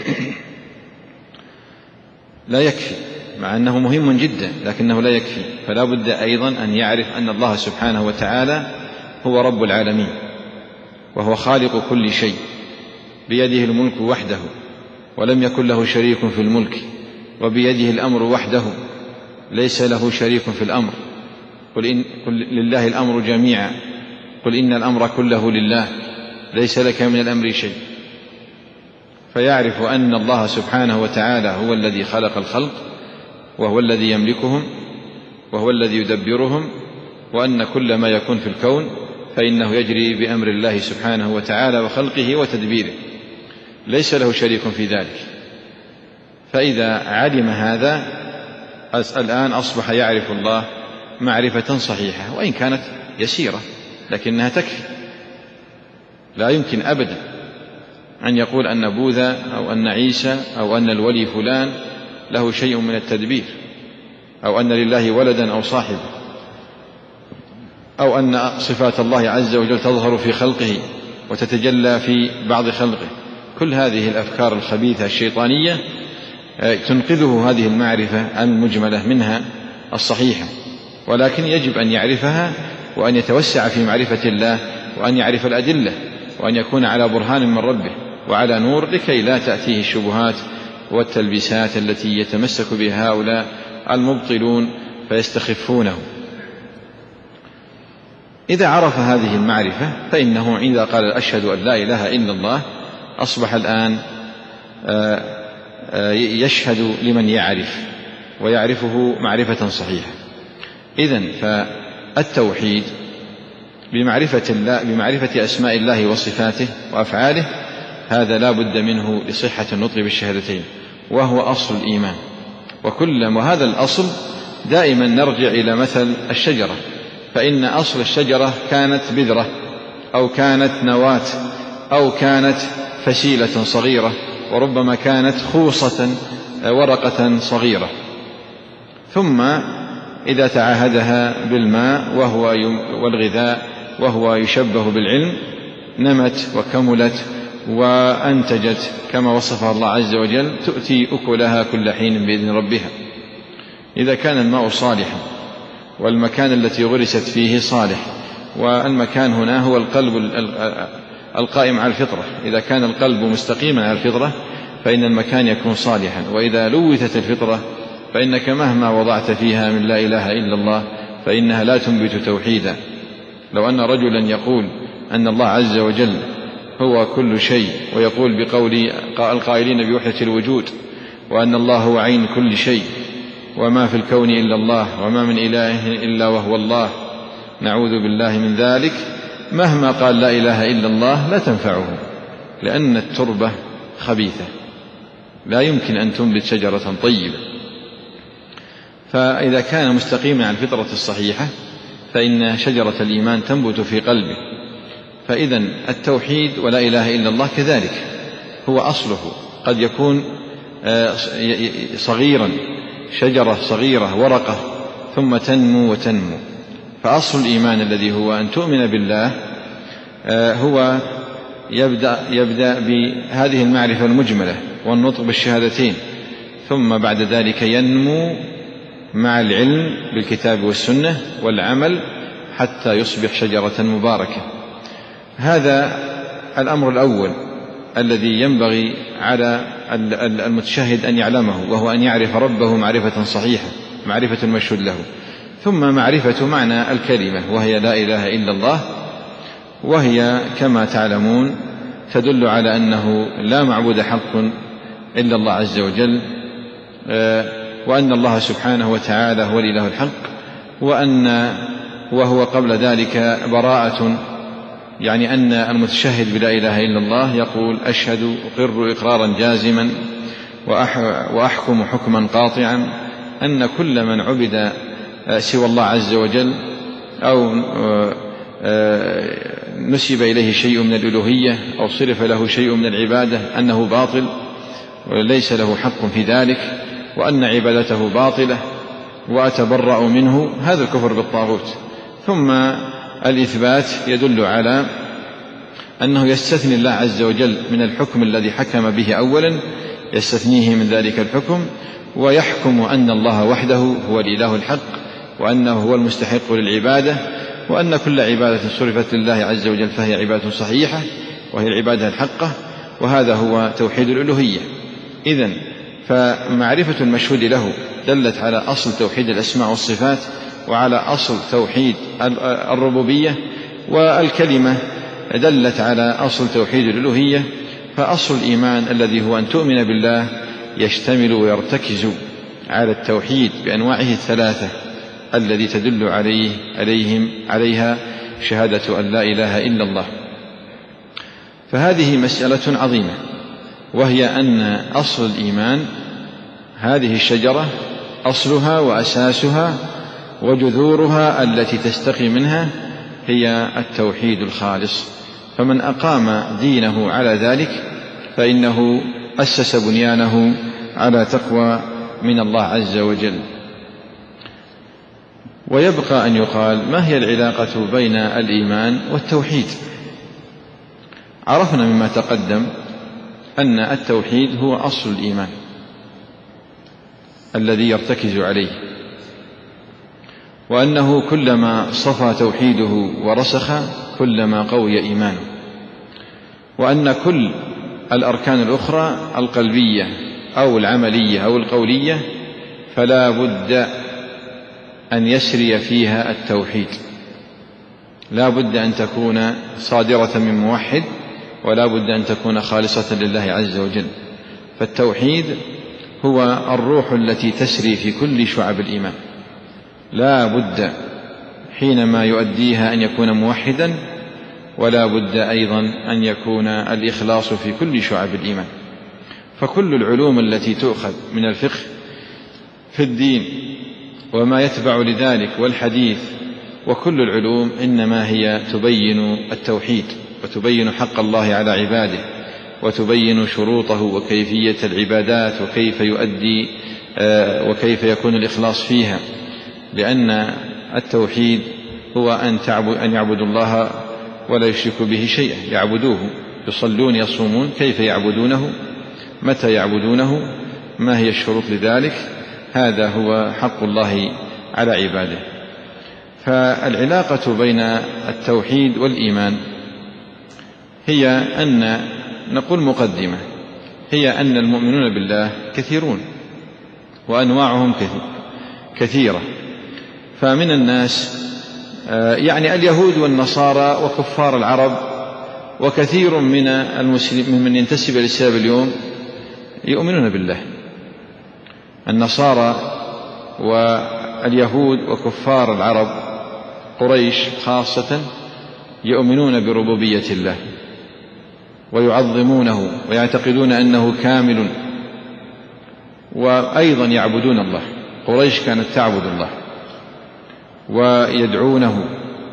لا يكفي، مع أنه مهم جدا لكنه لا يكفي، فلا بد أيضا أن يعرف أن الله سبحانه وتعالى هو رب العالمين وهو خالق كل شيء، بيده الملك وحده ولم يكن له شريك في الملك، وبيده الأمر وحده ليس له شريك في الأمر. قل, إن قل لله الأمر جميعا، قل إن الأمر كله لله ليس لك من الأمر شيء. فيعرف أن الله سبحانه وتعالى هو الذي خلق الخلق وهو الذي يملكهم وهو الذي يدبرهم، وأن كل ما يكون في الكون فإنه يجري بأمر الله سبحانه وتعالى وخلقه وتدبيره، ليس له شريك في ذلك. فإذا علم هذا الآن أصبح يعرف الله معرفة صحيحة، وإن كانت يسيرة لكنها تكفي. لا يمكن أبدا أن يقول أن بوذا أو أن عيسى أو أن الولي فلان له شيء من التدبير، أو أن لله ولدا أو صاحبا، أو أن صفات الله عز وجل تظهر في خلقه وتتجلى في بعض خلقه. كل هذه الأفكار الخبيثة الشيطانية تنقذه هذه المعرفة المجملة منها الصحيحة، ولكن يجب أن يعرفها وأن يتوسع في معرفة الله، وأن يعرف الأدلة، وأن يكون على برهان من ربه وعلى نور، لكي لا تأتيه الشبهات والتلبيسات التي يتمسك بها هؤلاء المبطلون فيستخفونه. إذا عرف هذه المعرفة فإنه إذا قال أشهد أن لا إله إلا الله أصبح الآن يشهد لمن يعرف ويعرفه معرفة صحيحة. إذن فالتوحيد بمعرفة الله، بمعرفة أسماء الله وصفاته وأفعاله، هذا لا بد منه لصحة النطق بالشهادتين، وهو أصل الإيمان. وكل وهذا الأصل دائما نرجع إلى مثل الشجرة، فإن أصل الشجرة كانت بذرة أو كانت نواة أو كانت فسيلة صغيرة، وربما كانت خوصة ورقة صغيرة، ثم إذا تعاهدها بالماء وهو والغذاء وهو يشبه بالعلم نمت وكملت وأنتجت كما وصفها الله عز وجل، تؤتي أكلها كل حين بإذن ربها. إذا كان الماء صالحا والمكان التي غرست فيه صالح، والمكان هنا هو القلب القائم على الفطرة، إذا كان القلب مستقيما على الفطرة فإن المكان يكون صالحا. وإذا لوثت الفطرة فإنك مهما وضعت فيها من لا إله إلا الله فإنها لا تنبت توحيدا. لو أن رجلا يقول أن الله عز وجل هو كل شيء، ويقول بقول القائلين بوحدة الوجود، وأن الله هو عين كل شيء، وما في الكون إلا الله، وما من إله إلا وهو الله، نعوذ بالله من ذلك، مهما قال لا إله إلا الله لا تنفعه، لأن التربة خبيثة لا يمكن أن تنبت شجرة طيبة. فإذا كان مستقيما على الفطرة الصحيحة فإن شجرة الإيمان تنبت في قلبه. فإذا التوحيد ولا إله إلا الله كذلك هو أصله، قد يكون صغيرا، شجرة صغيرة ورقة، ثم تنمو وتنمو. فأصل الإيمان الذي هو أن تؤمن بالله هو يبدأ, يبدأ بهذه المعرفة المجملة والنطق بالشهادتين، ثم بعد ذلك ينمو مع العلم بالكتاب والسنة والعمل حتى يصبح شجرة مباركة. هذا الأمر الأول الذي ينبغي على المتشهد أن يعلمه، وهو أن يعرف ربه معرفة صحيحة، معرفة المشهود له، ثم معرفة معنى الكلمة وهي لا إله إلا الله، وهي كما تعلمون تدل على أنه لا معبود حق إلا الله عز وجل، وأن الله سبحانه وتعالى هو الإله الحق، وأن وهو قبل ذلك براءة، يعني أن المتشهد بلا إله إلا الله يقول أشهد أقر إقرارا جازما وأحكم حكما قاطعا أن كل من عبد سوى الله عز وجل أو نسب إليه شيء من الألوهية أو صرف له شيء من العبادة أنه باطل وليس له حق في ذلك، وأن عبادته باطلة وأتبرأ منه، هذا الكفر بالطاغوت. ثم الإثبات يدل على أنه يستثني الله عز وجل من الحكم الذي حكم به أولا، يستثنيه من ذلك الحكم، ويحكم أن الله وحده هو الإله الحق، وأنه هو المستحق للعبادة، وأن كل عبادة صرفت لله عز وجل فهي عبادة صحيحة وهي العبادة الحقة، وهذا هو توحيد الألوهية. إذن فمعرفة المشهود له دلت على أصل توحيد الأسماء والصفات، وعلى أصل توحيد الربوبية، والكلمة دلت على أصل توحيد الألوهية. فأصل الإيمان الذي هو أن تؤمن بالله يشتمل ويرتكز على التوحيد بأنواعه الثلاثة الذي تدل عليه عليهم عليها شهادة أن لا إله إلا الله. فهذه مسألة عظيمة، وهي أن أصل الإيمان هذه الشجرة أصلها وأساسها وجذورها التي تستقي منها هي التوحيد الخالص. فمن أقام دينه على ذلك فإنه أسس بنيانه على تقوى من الله عز وجل. ويبقى أن يقال: ما هي العلاقة بين الإيمان والتوحيد؟ عرفنا مما تقدم أن التوحيد هو أصل الإيمان الذي يرتكز عليه، وأنه كلما صفى توحيده ورسخ كلما قوي إيمانه، وأن كل الأركان الأخرى القلبية أو العملية أو القولية فلا بد أن يسري فيها التوحيد، لا بد أن تكون صادرة من موحد، ولا بد أن تكون خالصة لله عز وجل. فالتوحيد هو الروح التي تسري في كل شعب الإيمان، لا بد حينما يؤديها أن يكون موحدا، ولا بد أيضا أن يكون الإخلاص في كل شعب الإيمان. فكل العلوم التي تؤخذ من الفقه في الدين وما يتبع لذلك والحديث وكل العلوم إنما هي تبين التوحيد، وتبين حق الله على عباده، وتبين شروطه وكيفية العبادات وكيف يؤدي وكيف يكون الإخلاص فيها. لأن التوحيد هو أن تعبد أن يعبدوا الله ولا يشركوا به شيئا، يعبدوه، يصلون يصومون، كيف يعبدونه، متى يعبدونه، ما هي الشروط لذلك، هذا هو حق الله على عباده. فالعلاقة بين التوحيد والإيمان هي أن نقول مقدمة، هي أن المؤمنون بالله كثيرون وأنواعهم كثيرة. فمن الناس يعني اليهود والنصارى وكفار العرب وكثير من المسلمين من ينتسب للإسلام اليوم يؤمنون بالله. النصارى واليهود وكفار العرب قريش خاصة يؤمنون بربوبية الله ويعظمونه ويعتقدون أنه كامل، وأيضا يعبدون الله. قريش كانت تعبد الله ويدعونه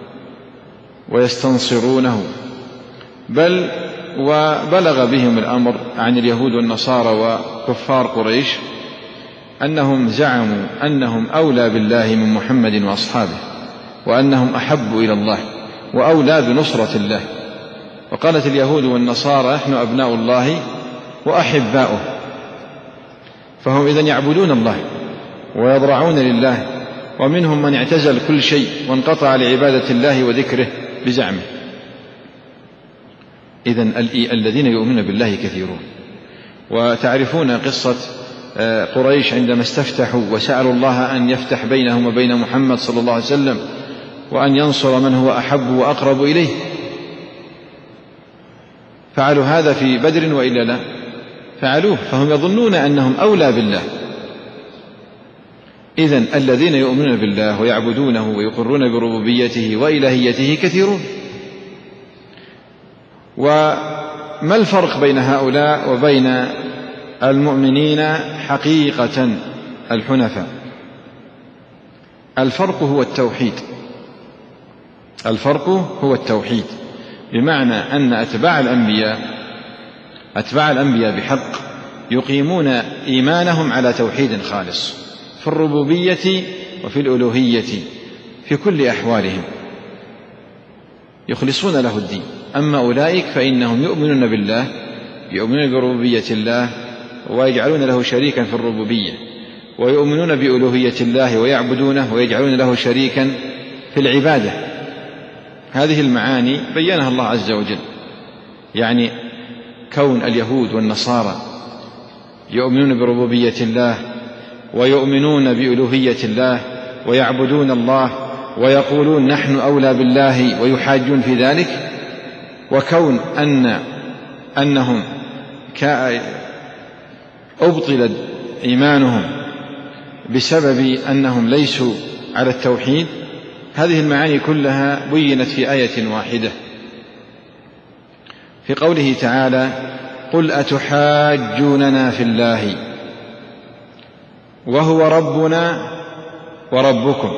ويستنصرونه، بل وبلغ بهم الأمر عن اليهود والنصارى وكفار قريش أنهم زعموا أنهم أولى بالله من محمد وأصحابه، وأنهم أحب إلى الله وأولى بنصرة الله. وقالت اليهود والنصارى: نحن أبناء الله وأحباؤه. فهم إذن يعبدون الله ويضرعون لله، ومنهم من اعتزل كل شيء وانقطع لعبادة الله وذكره بزعمه. إذن الذين يؤمنون بالله كثيرون. وتعرفون قصة قريش عندما استفتحوا وسألوا الله أن يفتح بينهم وبين محمد صلى الله عليه وسلم، وأن ينصر من هو أحب وأقرب إليه. فعلوا هذا في بدر وإلا لا؟ فعلوه، فهم يظنون أنهم أولى بالله. إذن الذين يؤمنون بالله ويعبدونه ويقرون بربوبيته وإلهيته كثيرون. وما الفرق بين هؤلاء وبين المؤمنين حقيقة الحنفاء؟ الفرق هو التوحيد. الفرق هو التوحيد، بمعنى أن أتباع الأنبياء أتباع الأنبياء بحق يقيمون إيمانهم على توحيد خالص في الربوبية وفي الألوهية في كل أحوالهم، يخلصون له الدين. أما أولئك فإنهم يؤمنون بالله، يؤمنون بربوبية الله ويجعلون له شريكا في الربوبية، ويؤمنون بألوهية الله ويعبدونه ويجعلون له شريكا في العبادة. هذه المعاني بيّنها الله عز وجل. يعني كون اليهود والنصارى يؤمنون بربوبية الله ويؤمنون بألوهية الله ويعبدون الله ويقولون نحن أولى بالله ويحاجون في ذلك، وكون أن أنهم أبطل إيمانهم بسبب أنهم ليسوا على التوحيد، هذه المعاني كلها بينت في آية واحدة في قوله تعالى: قل أتحاجوننا في الله وهو ربنا وربكم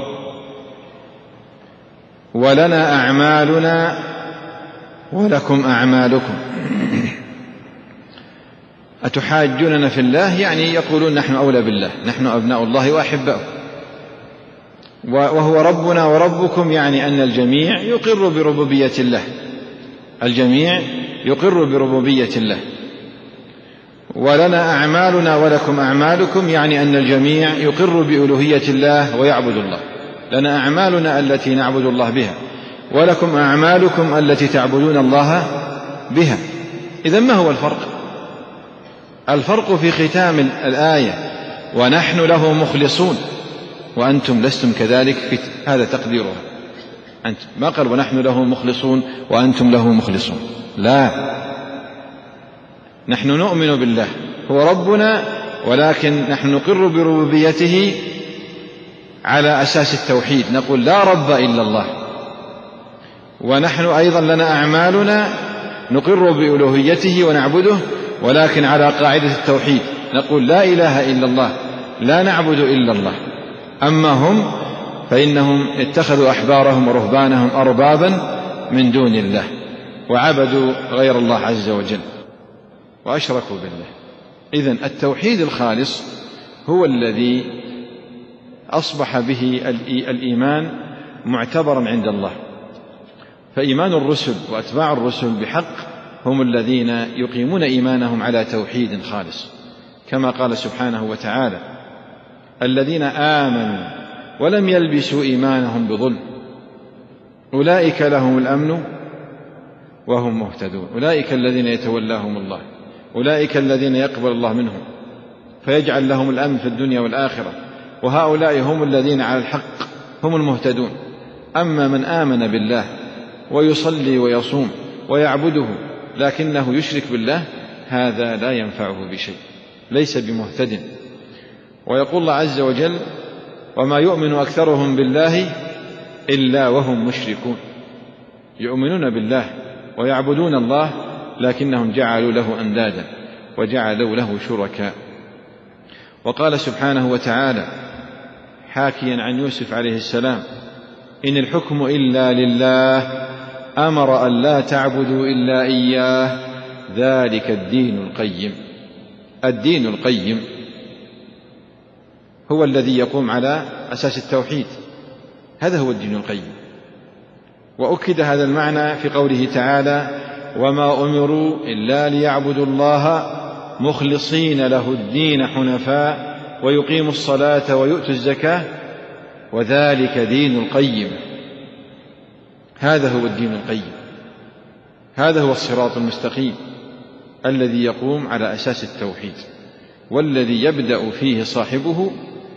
ولنا أعمالنا ولكم أعمالكم. أتحاجوننا في الله يعني يقولون نحن أولى بالله، نحن أبناء الله وأحباؤه، وهو ربنا وربكم، يعني أن الجميع يقر بربوبية الله، الجميع يقر بربوبية الله. ولنا أعمالنا ولكم أعمالكم، يعني أن الجميع يقر بألوهية الله ويعبد الله. لنا أعمالنا التي نعبد الله بها، ولكم أعمالكم التي تعبدون الله بها. إذن ما هو الفرق؟ الفرق في ختام الآية: ونحن له مخلصون وأنتم لستم كذلك، في هذا تقديرها. أنت ما قال ونحن له مخلصون وأنتم له مخلصون، لا، نحن نؤمن بالله هو ربنا، ولكن نحن نقر بربوبيته على أساس التوحيد، نقول لا رب إلا الله. ونحن أيضا لنا أعمالنا نقر بألوهيته ونعبده، ولكن على قاعدة التوحيد، نقول لا إله إلا الله، لا نعبد إلا الله. أما هم فإنهم اتخذوا أحبارهم ورهبانهم أربابا من دون الله، وعبدوا غير الله عز وجل وأشركوا بالله. إذن التوحيد الخالص هو الذي أصبح به الإيمان معتبرا عند الله. فإيمان الرسل وأتباع الرسل بحق هم الذين يقيمون إيمانهم على توحيد خالص، كما قال سبحانه وتعالى: الذين آمنوا ولم يلبسوا إيمانهم بظلم أولئك لهم الأمن وهم مهتدون، أولئك الذين يتولاهم الله، أولئك الذين يقبل الله منهم فيجعل لهم الأمن في الدنيا والآخرة، وهؤلاء هم الذين على الحق هم المهتدون. أما من آمن بالله ويصلي ويصوم ويعبده لكنه يشرك بالله، هذا لا ينفعه بشيء، ليس بمهتد. ويقول الله عز وجل: وما يؤمن أكثرهم بالله إلا وهم مشركون. يؤمنون بالله ويعبدون الله، لكنهم جعلوا له أندادا وجعلوا له شركاء. وقال سبحانه وتعالى حاكيا عن يوسف عليه السلام: إن الحكم إلا لله أمر أن لا تعبدوا إلا إياه ذلك الدين القيم. الدين القيم هو الذي يقوم على أساس التوحيد، هذا هو الدين القيم. وأكد هذا المعنى في قوله تعالى: وما أمروا إلا ليعبدوا الله مخلصين له الدين حنفاء ويقيموا الصلاة ويؤتوا الزكاة وذلك دين القيم. هذا هو الدين القيم، هذا هو الصراط المستقيم الذي يقوم على أساس التوحيد، والذي يبدأ فيه صاحبه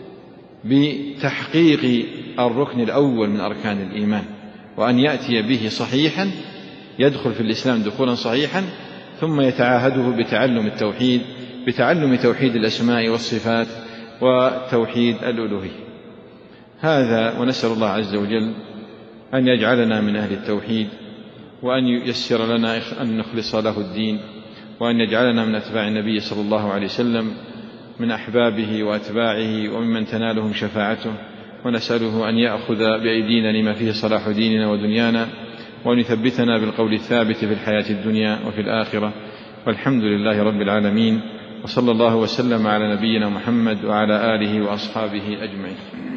بتحقيق الركن الأول من أركان الإيمان، وأن يأتي به صحيحا، يدخل في الإسلام دخولا صحيحا، ثم يتعاهده بتعلم التوحيد، بتعلم توحيد الأسماء والصفات وتوحيد الألوهية. هذا، ونسأل الله عز وجل أن يجعلنا من أهل التوحيد، وأن ييسر لنا أن نخلص له الدين، وأن يجعلنا من أتباع النبي صلى الله عليه وسلم، من أحبابه وأتباعه وممن تنالهم شفاعته. ونسأله أن يأخذ بأيدينا لما فيه صلاح ديننا ودنيانا، وأن يثبتنا بالقول الثابت في الحياة الدنيا وفي الآخرة. والحمد لله رب العالمين، وصلى الله وسلم على نبينا محمد وعلى آله وأصحابه أجمعين.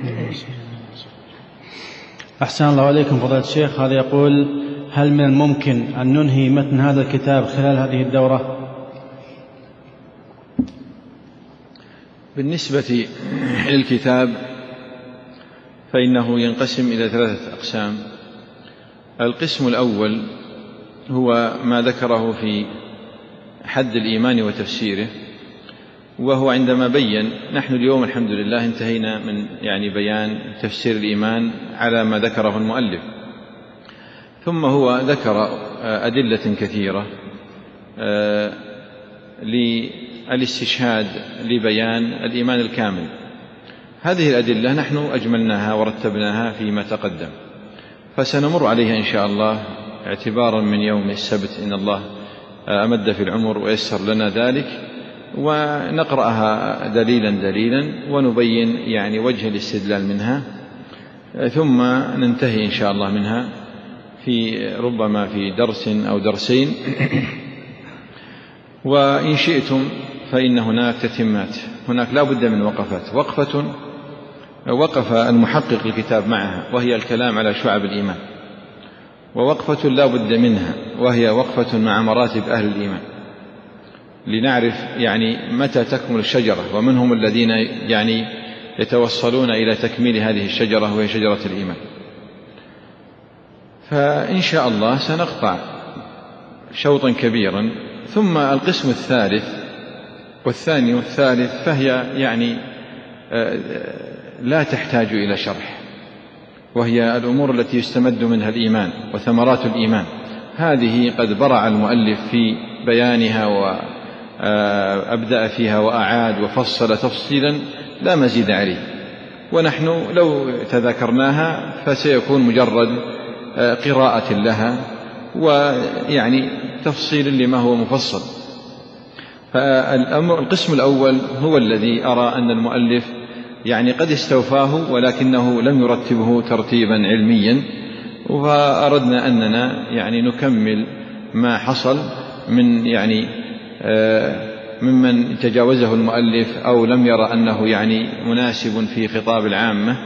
أحسن الله عليكم فضيلة الشيخ. هذا يقول: هل من الممكن أن ننهي متن هذا الكتاب خلال هذه الدورة؟ بالنسبة للكتاب فإنه ينقسم إلى ثلاثة أقسام. القسم الأول هو ما ذكره في حد الإيمان وتفسيره، وهو عندما بين، نحن اليوم الحمد لله انتهينا من يعني بيان تفسير الإيمان على ما ذكره المؤلف، ثم هو ذكر أدلة كثيرة للاستشهاد لبيان الإيمان الكامل. هذه الأدلة نحن أجملناها ورتبناها فيما تقدم، فسنمر عليها إن شاء الله اعتبارا من يوم السبت إن الله أمد في العمر ويسر لنا ذلك، ونقرأها دليلا دليلا ونبين يعني وجه الاستدلال منها، ثم ننتهي إن شاء الله منها في ربما في درس أو درسين. وإن شئتم فإن هناك تتمات، هناك لا بد من وقفات. وقفة وقف المحقق الكتاب معها وهي الكلام على شعب الإيمان، ووقفة لا بد منها وهي وقفة مع مراتب أهل الإيمان، لنعرف يعني متى تكمل الشجرة، ومن هم الذين يعني يتوصلون إلى تكميل هذه الشجرة وهي شجرة الإيمان. فإن شاء الله سنقطع شوطا كبيرا، ثم القسم الثالث والثاني والثالث فهي يعني لا تحتاج إلى شرح، وهي الأمور التي يستمد منها الإيمان وثمرات الإيمان. هذه قد برع المؤلف في بيانها وأبدأ فيها وأعاد وفصل تفصيلا لا مزيد عليه، ونحن لو تذكرناها فسيكون مجرد قراءة لها ويعني تفصيل لما هو مفصل. فالقسم الأول هو الذي أرى أن المؤلف يعني قد استوفاه ولكنه لم يرتبه ترتيبا علميا، وأردنا أننا يعني نكمل ما حصل من يعني ممن تجاوزه المؤلف أو لم يرى أنه يعني مناسب في خطاب العامة،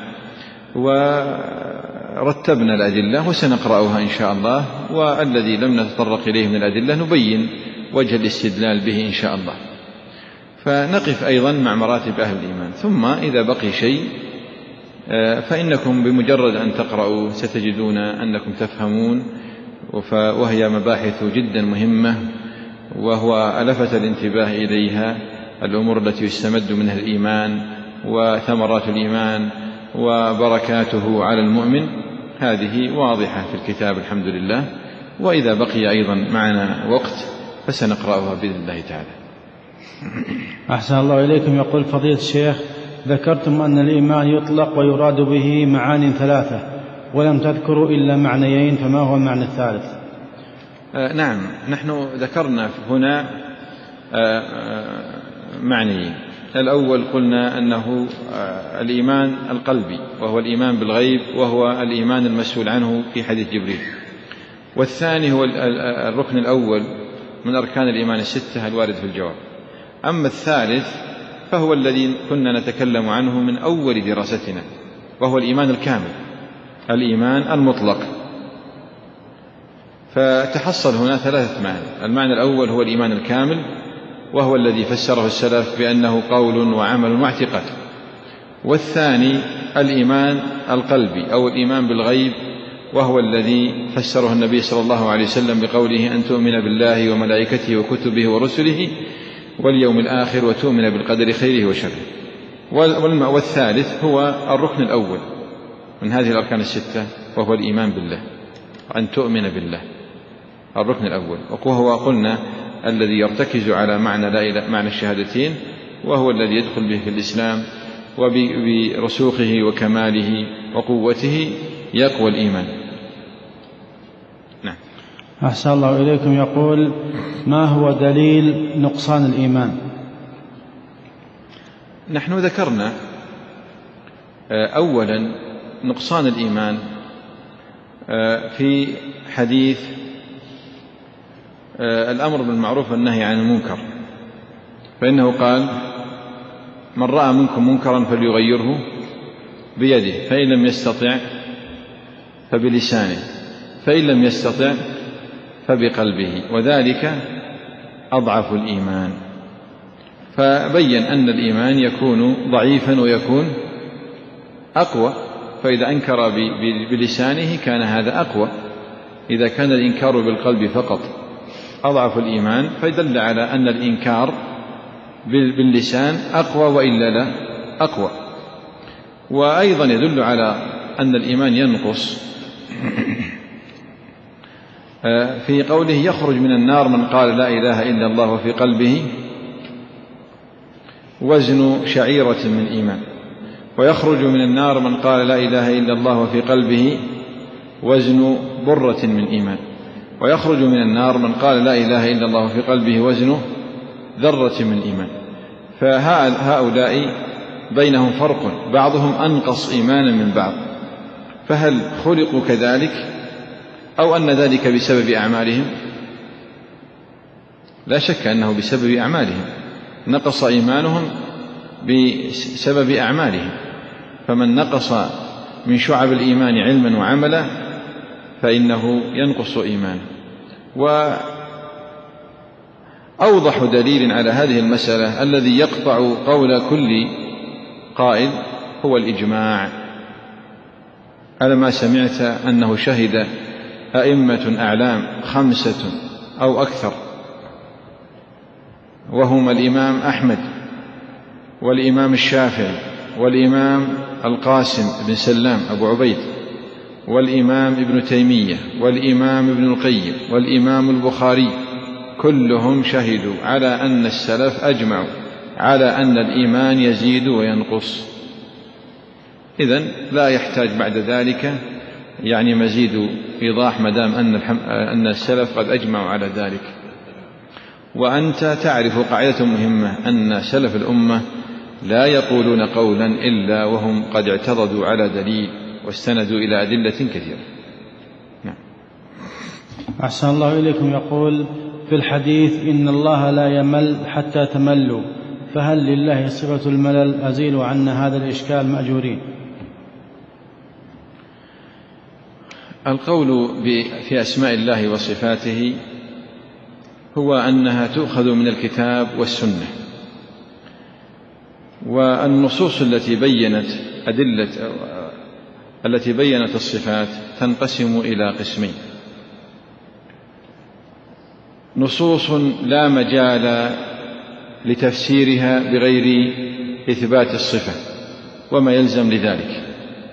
ورتبنا الأدلة وسنقرأها إن شاء الله، والذي لم نتطرق إليه من الأدلة نبين وجه الاستدلال به إن شاء الله. فنقف أيضا مع مراتب أهل الإيمان، ثم إذا بقي شيء فإنكم بمجرد أن تقرأوا ستجدون أنكم تفهمون، وهي مباحث جدا مهمة، وهو ألفت الانتباه إليها الأمور التي يستمد منها الإيمان وثمرات الإيمان وبركاته على المؤمن، هذه واضحة في الكتاب الحمد لله. وإذا بقي أيضا معنا وقت فسنقرأها بإذن الله تعالى. أحسن الله إليكم. يقول فضيلة الشيخ: ذكرتم أن الإيمان يطلق ويراد به معان ثلاثة ولم تذكروا إلا معنيين، فما هو المعنى الثالث؟ آه نعم، نحن ذكرنا هنا آه آه معنيين. الأول قلنا أنه آه الإيمان القلبي، وهو الإيمان بالغيب، وهو الإيمان المسؤول عنه في حديث جبريل. والثاني هو الركن الأول من أركان الإيمان الستة الوارد في الجواب. أما الثالث فهو الذي كنا نتكلم عنه من أول دراستنا، وهو الإيمان الكامل، الإيمان المطلق. فتحصل هنا ثلاثة معاني. المعنى الأول هو الإيمان الكامل، وهو الذي فسره السلف بأنه قول وعمل واعتقاد. والثاني الإيمان القلبي أو الإيمان بالغيب، وهو الذي فسره النبي صلى الله عليه وسلم بقوله: أن تؤمن بالله وملائكته وكتبه ورسله واليوم الآخر وتؤمن بالقدر خيره وشره. والثالث هو الركن الأول من هذه الأركان الستة، وهو الإيمان بالله، أن تؤمن بالله، الركن الأول، وهو قلنا الذي يرتكز على معنى لا إله معنى الشهادتين، وهو الذي يدخل به في الإسلام، وبرسوخه وكماله وقوته يقوى الإيمان. نعم. أحسن الله إليكم. يقول: ما هو دليل نقصان الإيمان؟ نحن ذكرنا أولا نقصان الإيمان في حديث الأمر بالمعروف والنهي عن المنكر، فإنه قال: من رأى منكم منكرا فليغيره بيده، فإن لم يستطع فبلسانه، فإن لم يستطع فبقلبه، وذلك أضعف الإيمان. فبين أن الإيمان يكون ضعيفا ويكون أقوى، فإذا أنكر بلسانه كان هذا أقوى، إذا كان الإنكار بالقلب فقط أضعف الإيمان، فيدل على أن الإنكار باللسان أقوى وإلا لا أقوى. وأيضا يدل على أن الإيمان ينقص في قوله: يخرج من النار من قال لا إله إلا الله وفي قلبه وزن شعيرة من إيمان، ويخرج من النار من قال لا إله إلا الله وفي قلبه وزن برة من إيمان، ويخرج من النار من قال لا إله إلا الله وفي قلبه وزن ذرة من إيمان. فهؤلاء بينهم فرق، بعضهم أنقص إيمانا من بعض، فهل خلقوا كذلك أو أن ذلك بسبب أعمالهم؟ لا شك أنه بسبب أعمالهم، نقص إيمانهم بسبب أعمالهم، فمن نقص من شعب الإيمان علما وعملا فإنه ينقص إيمانه. وأوضح دليل على هذه المسألة الذي يقطع قول كل قائل هو الإجماع. ألما سمعت أنه شهد أئمة أعلام خمسة أو أكثر، وهم الإمام أحمد والإمام الشافعي والإمام القاسم بن سلام أبو عبيد والإمام ابن تيمية والإمام ابن القيم والإمام البخاري، كلهم شهدوا على أن السلف أجمعوا على أن الإيمان يزيد وينقص. إذن لا يحتاج بعد ذلك يعني مزيد إيضاح مدام أن السلف قد أجمعوا على ذلك. وأنت تعرف قاعدة مهمة أن سلف الأمة لا يقولون قولا إلا وهم قد اعترضوا على دليل واستندوا إلى أدلة كثيرة. نعم. أحسن الله إليكم. يقول في الحديث إن الله لا يمل حتى تملوا، فهل لله صفة الملل؟ أزيلوا عنا هذا الإشكال مأجورين. القول في أسماء الله وصفاته هو أنها تؤخذ من الكتاب والسنة، والنصوص التي بينت أدلة التي بينت الصفات تنقسم إلى قسمين: نصوص لا مجال لتفسيرها بغير إثبات الصفة وما يلزم لذلك،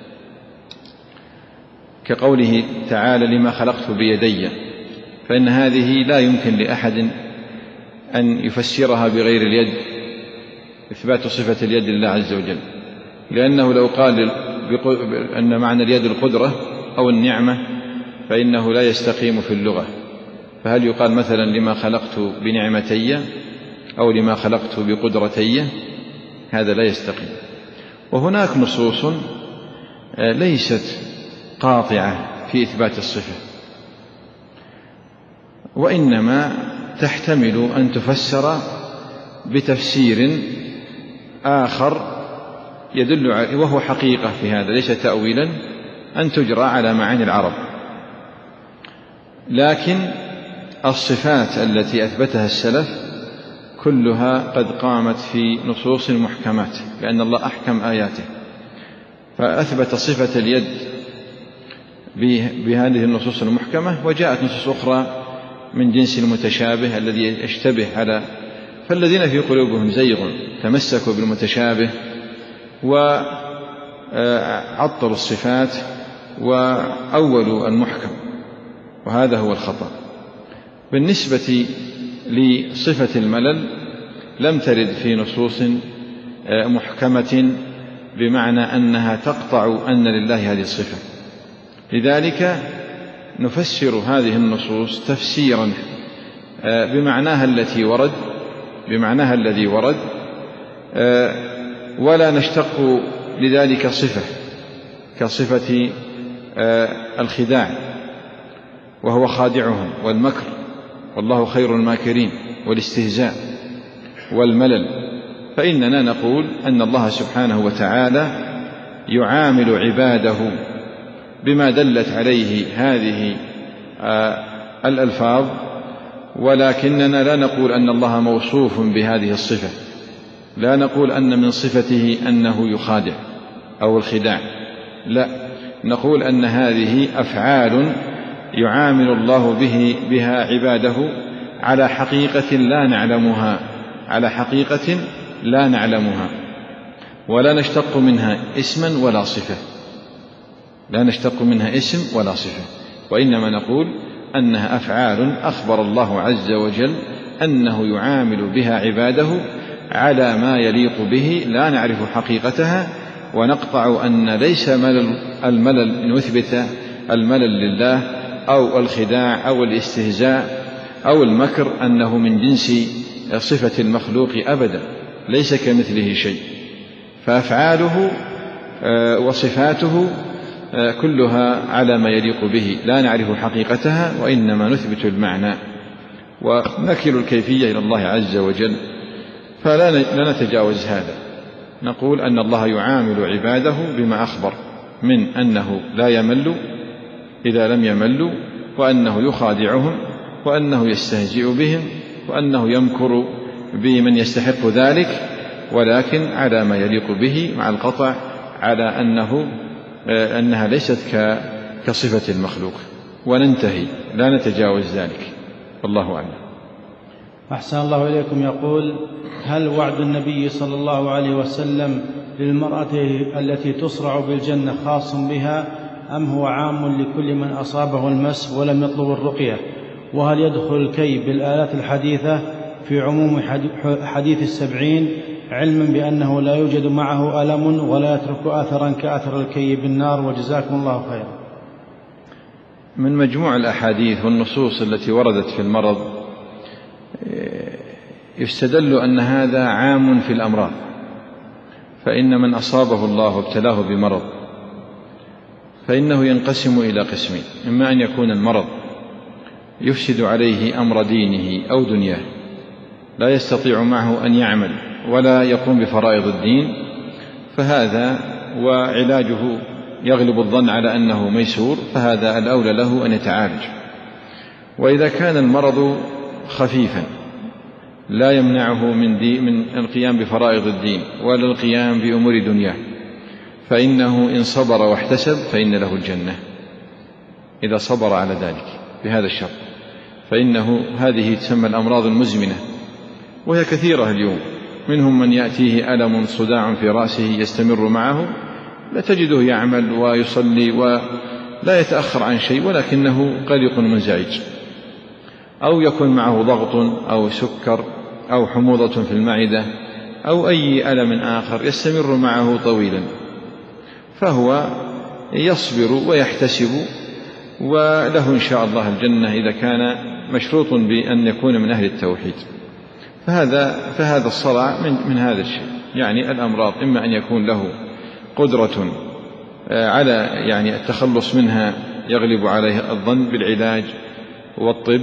كقوله تعالى لما خلقت بيدي، فإن هذه لا يمكن لأحد أن يفسرها بغير اليد، إثبات صفة اليد لله عز وجل، لأنه لو قال أن معنى اليد القدرة أو النعمة فإنه لا يستقيم في اللغة. فهل يقال مثلا لما خلقت بنعمتي أو لما خلقت بقدرتي؟ هذا لا يستقيم. وهناك نصوص ليست قاطعة في إثبات الصفة، وإنما تحتمل أن تفسر بتفسير آخر يدل عليه، وهو حقيقة في هذا ليس تأويلا، أن تجرى على معاني العرب. لكن الصفات التي أثبتها السلف كلها قد قامت في نصوص محكمات، لأن الله أحكم آياته، فأثبت صفة اليد بهذه النصوص المحكمة، وجاءت نصوص أخرى من جنس المتشابه الذي يشتبه على، فالذين في قلوبهم زيغ تمسكوا بالمتشابه وعطلوا الصفات وأولوا المحكم، وهذا هو الخطأ. بالنسبة لصفة الملل لم ترد في نصوص محكمة بمعنى أنها تقطع أن لله هذه الصفة، لذلك نفسر هذه النصوص تفسيرا بمعناها التي ورد بمعناها الذي ورد ولا نشتق لذلك صفة كصفة الخداع وهو خادعهم، والمكر والله خير الماكرين، والاستهزاء والملل، فإننا نقول أن الله سبحانه وتعالى يعامل عباده بما دلت عليه هذه الألفاظ، ولكننا لا نقول أن الله موصوف بهذه الصفة، لا نقول أن من صفته أنه يخادع أو الخداع، لا، نقول أن هذه أفعال يعامل الله به بها عباده على حقيقة لا نعلمها على حقيقة لا نعلمها ولا نشتق منها اسما ولا صفة لا نشتق منها اسم ولا صفة وإنما نقول أنها أفعال أخبر الله عز وجل أنه يعامل بها عباده على ما يليق به، لا نعرف حقيقتها، ونقطع أن ليس ملل الملل نثبت الملل لله أو الخداع أو الاستهزاء أو المكر أنه من جنس صفة المخلوق أبدا، ليس كمثله شيء، فأفعاله وصفاته كلها على ما يليق به، لا نعرف حقيقتها وإنما نثبت المعنى ونكل الكيفية إلى الله عز وجل. فلا لا نتجاوز هذا، نقول أن الله يعامل عباده بما أخبر من أنه لا يمل إذا لم يملوا، وأنه يخادعهم، وأنه يستهزئ بهم، وأنه يمكر بمن يستحق ذلك، ولكن على ما يليق به، مع القطع على أنه أنها ليست كصفة المخلوق، وننتهي لا نتجاوز ذلك. الله أعلم. أحسن الله إليكم. يقول: هل وعد النبي صلى الله عليه وسلم للمرأة التي تصرع بالجنة خاص بها، أم هو عام لكل من أصابه المس ولم يطلب الرقية؟ وهل يدخل الكي بالآلات الحديثة في عموم حديث السبعين، علما بأنه لا يوجد معه ألم ولا يترك أثرا كأثر الكي بالنار؟ وجزاكم الله خيرا. من مجموع الأحاديث والنصوص التي وردت في المرض يستدل أن هذا عام في الأمراض، فإن من أصابه الله وابتلاه بمرض فإنه ينقسم إلى قسمين: إما أن يكون المرض يفسد عليه أمر دينه أو دنياه، لا يستطيع معه أن يعمل ولا يقوم بفرائض الدين، فهذا وعلاجه يغلب الظن على أنه ميسور، فهذا الأولى له أن يتعالج. وإذا كان المرض خفيفا لا يمنعه من, دي من القيام بفرائض الدين ولا القيام بأمور دنياه، فإنه إن صبر واحتسب فإن له الجنة، إذا صبر على ذلك بهذا الشرط. فإنه هذه تسمى الأمراض المزمنة، وهي كثيرة اليوم، منهم من يأتيه ألم صداع في رأسه يستمر معه، لا تجده يعمل ويصلي ولا يتأخر عن شيء، ولكنه قلق منزعج، أو يكون معه ضغط أو سكر أو حموضة في المعدة أو أي ألم آخر يستمر معه طويلا، فهو يصبر ويحتسب، وله إن شاء الله الجنة إذا كان مشروط بأن يكون من أهل التوحيد. فهذا, فهذا الصرع من, من هذا الشيء، يعني الأمراض إما أن يكون له قدرة على يعني التخلص منها يغلب عليه الظن بالعلاج والطب،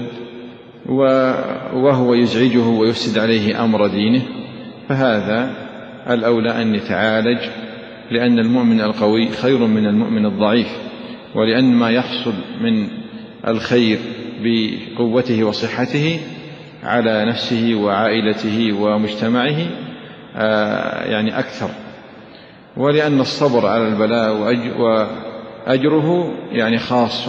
وهو يزعجه ويفسد عليه أمر دينه، فهذا الأولى أن يتعالج، لأن المؤمن القوي خير من المؤمن الضعيف، ولأن ما يحصل من الخير بقوته وصحته على نفسه وعائلته ومجتمعه يعني أكثر، ولأن الصبر على البلاء وأجره يعني خاص،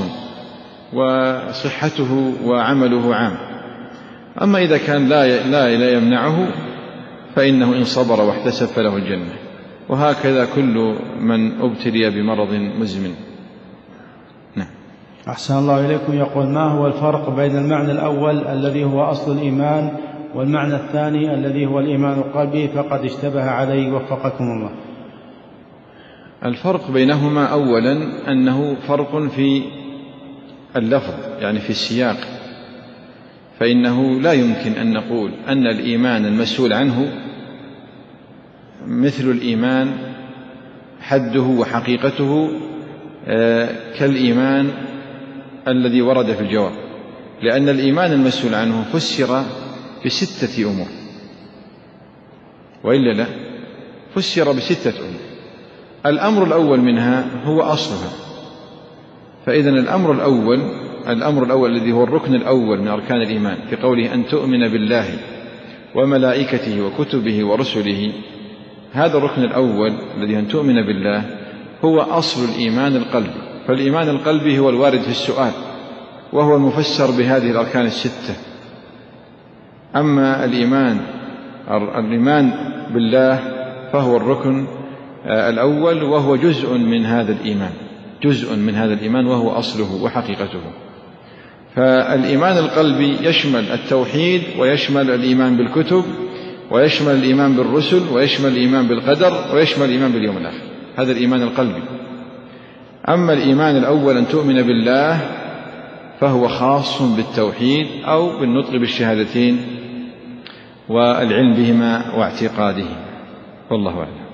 وصحته وعمله عام. أما إذا كان لا, لا, لا يمنعه فإنه إن صبر واحتسب فله الجنة، وهكذا كل من ابتلي بمرض مزمن. نعم. أحسن الله إليكم. يقول: ما هو الفرق بين المعنى الأول الذي هو أصل الإيمان والمعنى الثاني الذي هو الإيمان القلبي، فقد اشتبه عليه وفقكم الله؟ الفرق بينهما أولا أنه فرق في اللفظ، يعني في السياق، فإنه لا يمكن أن نقول أن الإيمان المسؤول عنه مثل الإيمان حده وحقيقته كالإيمان الذي ورد في الجواب، لأن الإيمان المسؤول عنه فسر بستة أمور، وإلا لا، فسر بستة أمور. الأمر الأول منها هو أصلها، فإذن الأمر الأول الأمر الأول الذي هو الركن الأول من أركان الإيمان في قوله أن تؤمن بالله وملائكته وكتبه ورسله، هذا الركن الأول الذي أن تؤمن بالله هو أصل الإيمان القلبي. فالإيمان القلبي هو الوارد في السؤال، وهو المفسر بهذه الأركان الستة. أما الإيمان الإيمان بالله فهو الركن الأول، وهو جزء من هذا الإيمان جزء من هذا الإيمان وهو أصله وحقيقته. فالإيمان القلبي يشمل التوحيد، ويشمل الإيمان بالكتب، ويشمل الإيمان بالرسل، ويشمل الإيمان بالقدر، ويشمل الإيمان باليوم الآخر. هذا الإيمان القلبي. أما الإيمان الأول أن تؤمن بالله فهو خاص بالتوحيد أو بالنطق بالشهادتين والعلم بهما واعتقاده، والله أعلم.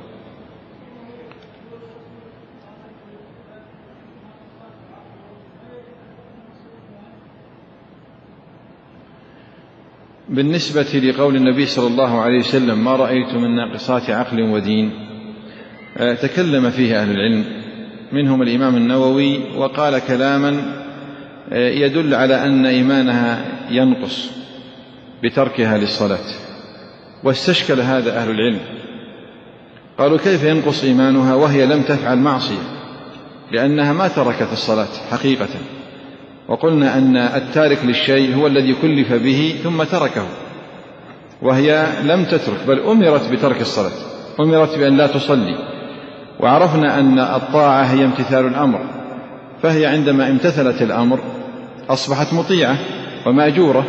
بالنسبة لقول النبي صلى الله عليه وسلم ما رأيت من ناقصات عقل ودين، تكلم فيه أهل العلم منهم الإمام النووي، وقال كلاما يدل على أن إيمانها ينقص بتركها للصلاة، واستشكل هذا أهل العلم، قالوا كيف ينقص إيمانها وهي لم تفعل معصية؟ لأنها ما تركت الصلاة حقيقة، وقلنا أن التارك للشيء هو الذي كلف به ثم تركه، وهي لم تترك بل أمرت بترك الصلاة، أمرت بأن لا تصلي، وعرفنا أن الطاعة هي امتثال الأمر، فهي عندما امتثلت الأمر أصبحت مطيعة ومأجورة.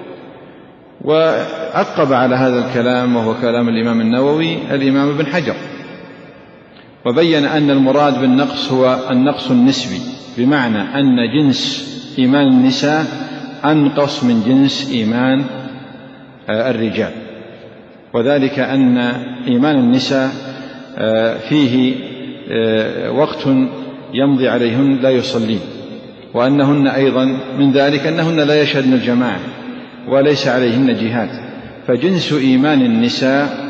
وعقب على هذا الكلام وهو كلام الإمام النووي الإمام ابن حجر، وبين أن المراد بالنقص هو النقص النسبي، بمعنى أن جنس إيمان النساء أنقص من جنس إيمان الرجال، وذلك أن إيمان النساء فيه وقت يمضي عليهن لا يصلين، وأنهن أيضا من ذلك أنهن لا يشهدن الجماعة وليس عليهن جهاد، فجنس إيمان النساء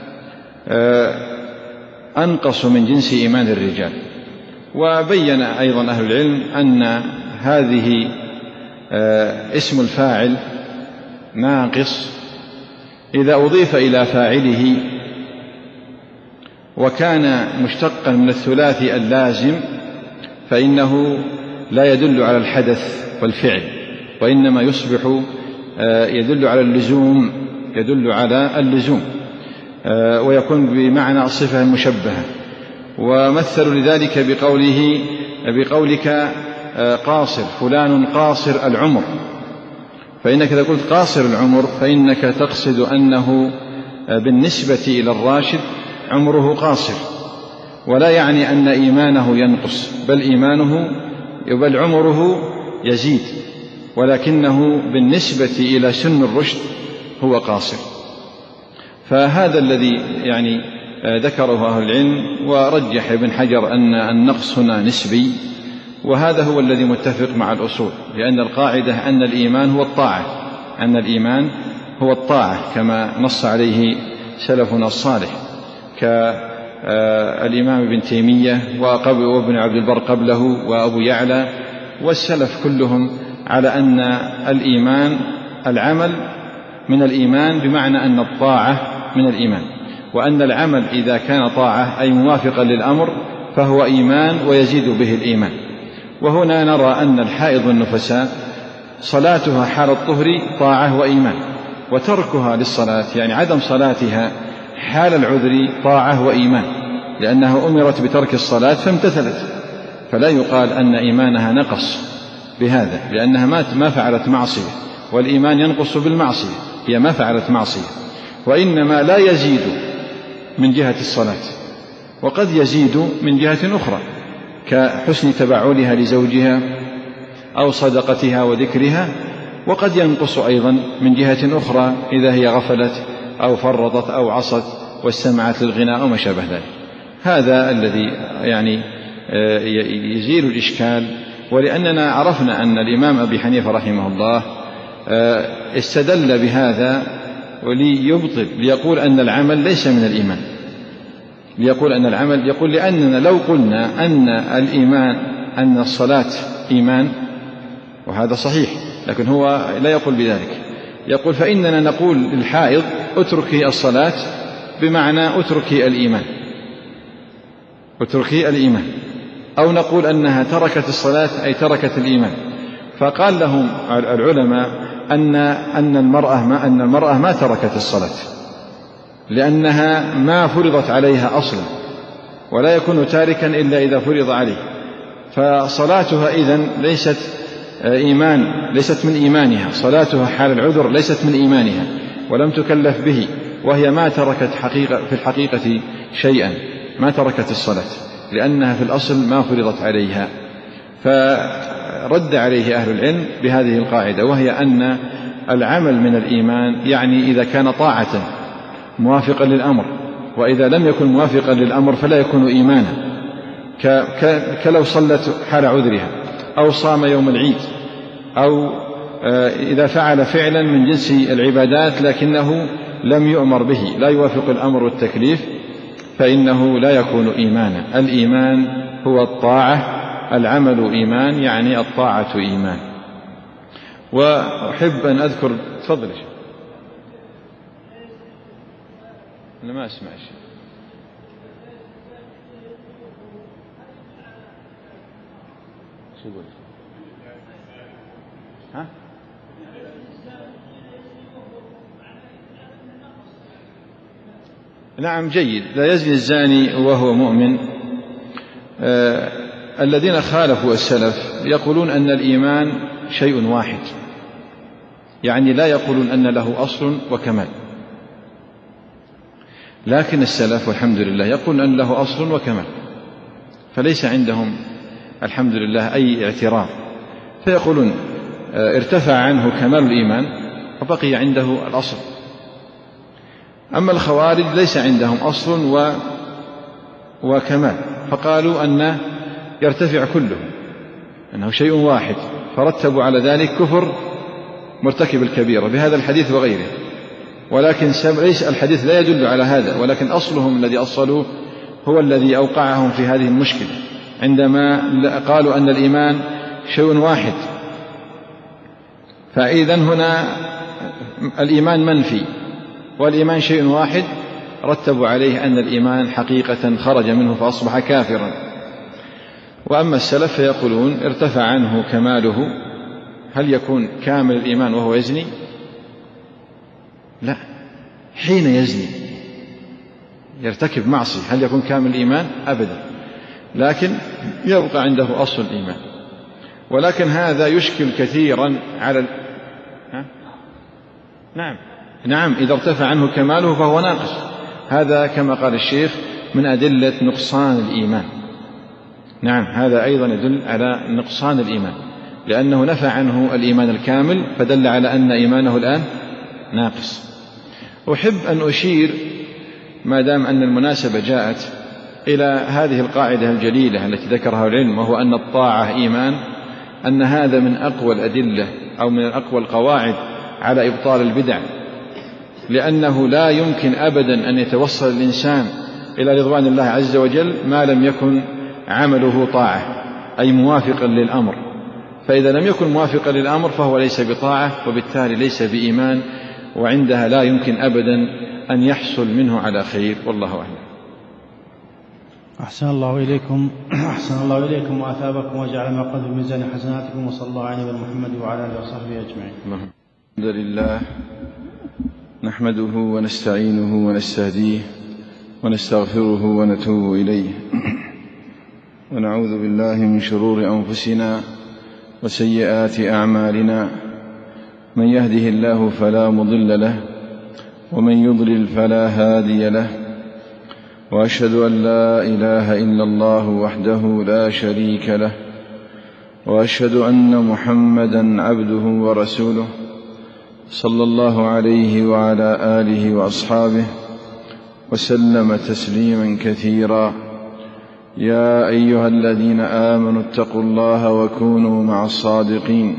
أنقص من جنس إيمان الرجال. وبين أيضا أهل العلم أن هذه اسم الفاعل ناقص إذا أضيف إلى فاعله وكان مشتقا من الثلاثي اللازم فإنه لا يدل على الحدث والفعل، وإنما يصبح يدل على اللزوم، يدل على اللزوم ويكون بمعنى الصفة المشبهة. ومثلوا لذلك بقوله بقولك قاصر، فلان قاصر العمر، فإنك إذا قلت قاصر العمر فإنك تقصد أنه بالنسبة إلى الراشد عمره قاصر، ولا يعني أن إيمانه ينقص، بل إيمانه بل عمره يزيد، ولكنه بالنسبة إلى سن الرشد هو قاصر. فهذا الذي يعني ذكره أهل العلم، ورجح ابن حجر أن النقص هنا نسبي، وهذا هو الذي متفق مع الأصول، لأن القاعدة أن الإيمان هو الطاعة، أن الإيمان هو الطاعة كما نص عليه سلفنا الصالح كالإمام ابن تيمية وابن عبد البر قبله وأبو يعلى والسلف كلهم، على أن الإيمان العمل من الإيمان، بمعنى أن الطاعة من الإيمان، وأن العمل إذا كان طاعة أي موافقا للأمر فهو إيمان ويزيد به الإيمان. وهنا نرى أن الحائض والنفساء صلاتها حال الطهر طاعة وإيمان، وتركها للصلاة يعني عدم صلاتها حال العذر طاعة وإيمان، لأنها أمرت بترك الصلاة فامتثلت، فلا يقال أن إيمانها نقص بهذا، لأنها ما فعلت معصية، والإيمان ينقص بالمعصية، هي ما فعلت معصية، وإنما لا يزيد من جهة الصلاة، وقد يزيد من جهة أخرى كحسن تبعلها لزوجها أو صدقتها وذكرها، وقد ينقص أيضا من جهة أخرى إذا هي غفلت أو فرطت أو عصت واستمعت للغناء أو ما شابه ذلك. هذا الذي يعني يزيل الإشكال. ولأننا عرفنا أن الإمام أبي حنيفة رحمه الله استدل بهذا وليبطل، ليقول أن العمل ليس من الإيمان، ليقول أن العمل يقول لأننا لو قلنا أن الإيمان أن الصلاة إيمان، وهذا صحيح، لكن هو لا يقول بذلك، يقول فإننا نقول للحائض اتركي الصلاة بمعنى اتركي الإيمان، اتركي الإيمان، أو نقول أنها تركت الصلاة أي تركت الإيمان. فقال لهم العلماء أن أن المرأة ما أن المرأة ما تركت الصلاة، لأنها ما فرضت عليها أصلا، ولا يكون تاركا إلا إذا فرض عليه، فصلاتها إذن ليست إيمان، ليست من إيمانها، صلاتها حال العذر ليست من إيمانها ولم تكلف به، وهي ما تركت حقيقة في الحقيقة شيئا، ما تركت الصلاة لأنها في الأصل ما فرضت عليها. فرد عليه أهل العلم بهذه القاعدة، وهي أن العمل من الإيمان يعني إذا كان طاعة موافقا للأمر، وإذا لم يكن موافقا للأمر فلا يكون إيمانا، كلو صلت حال عذرها أو صام يوم العيد أو إذا فعل فعلا من جنس العبادات لكنه لم يؤمر به، لا يوافق الأمر والتكليف، فإنه لا يكون إيمانا. الإيمان هو الطاعة، العمل إيمان، يعني الطاعة إيمان. وأحب أن أذكر، تفضل شيء، أنا ما أسمع شيء. شو يقول؟ ها؟ نعم، جيد. لا يزني الزاني وهو مؤمن. آه الذين خالفوا السلف يقولون أن الإيمان شيء واحد، يعني لا يقولون أن له أصل وكمال، لكن السلف والحمد لله يقولون أن له أصل وكمال، فليس عندهم الحمد لله أي اعتراض، فيقولون آه ارتفع عنه كمال الإيمان وبقي عنده الأصل. أما الخوارج ليس عندهم أصل و... وكمال، فقالوا أن يرتفع كله، أنه شيء واحد، فرتبوا على ذلك كفر مرتكب الكبيرة بهذا الحديث وغيره. ولكن ليس الحديث لا يدل على هذا، ولكن أصلهم الذي أصلوا هو الذي أوقعهم في هذه المشكلة، عندما قالوا أن الإيمان شيء واحد. فإذن هنا الإيمان منفي والإيمان شيء واحد، رتبوا عليه أن الإيمان حقيقة خرج منه فأصبح كافرا. وأما السلف فيقولون ارتفع عنه كماله. هل يكون كامل الإيمان وهو يزني؟ لا، حين يزني يرتكب معصية هل يكون كامل الإيمان؟ أبدا، لكن يبقى عنده أصل الإيمان. ولكن هذا يشكل كثيرا على ال... ها؟ نعم نعم إذا ارتفع عنه كماله فهو ناقص. هذا كما قال الشيخ من أدلة نقصان الإيمان. نعم، هذا أيضا يدل على نقصان الإيمان، لأنه نفى عنه الإيمان الكامل، فدل على أن إيمانه الآن ناقص. أحب أن أشير ما دام أن المناسبة جاءت إلى هذه القاعدة الجليلة التي ذكرها العلم، وهو أن الطاعة إيمان، أن هذا من أقوى الأدلة أو من أقوى القواعد على إبطال البدع، لأنه لا يمكن أبدا أن يتوصل الإنسان إلى رضوان الله عز وجل ما لم يكن عمله طاعة، أي موافقا للأمر. فإذا لم يكن موافقا للأمر فهو ليس بطاعة، وبالتالي ليس بإيمان، وعندها لا يمكن أبدا أن يحصل منه على خير. والله أعلم. أحسن الله إليكم أحسن الله إليكم وأثابكم وجعل ما قد بميزان حسناتكم، وصلى الله عليه محمد وعلى آله وصحبه أجمعين. الحمد لله، نحمده ونستعينه ونستهديه ونستغفره ونتوب إليه، ونعوذ بالله من شرور أنفسنا وسيئات أعمالنا، من يهده الله فلا مضل له ومن يضلل فلا هادي له، وأشهد أن لا إله إلا الله وحده لا شريك له، وأشهد أن محمدا عبده ورسوله صلى الله عليه وعلى آله وأصحابه وسلم تسليما كثيرا. يا أيها الذين آمنوا اتقوا الله وكونوا مع الصادقين.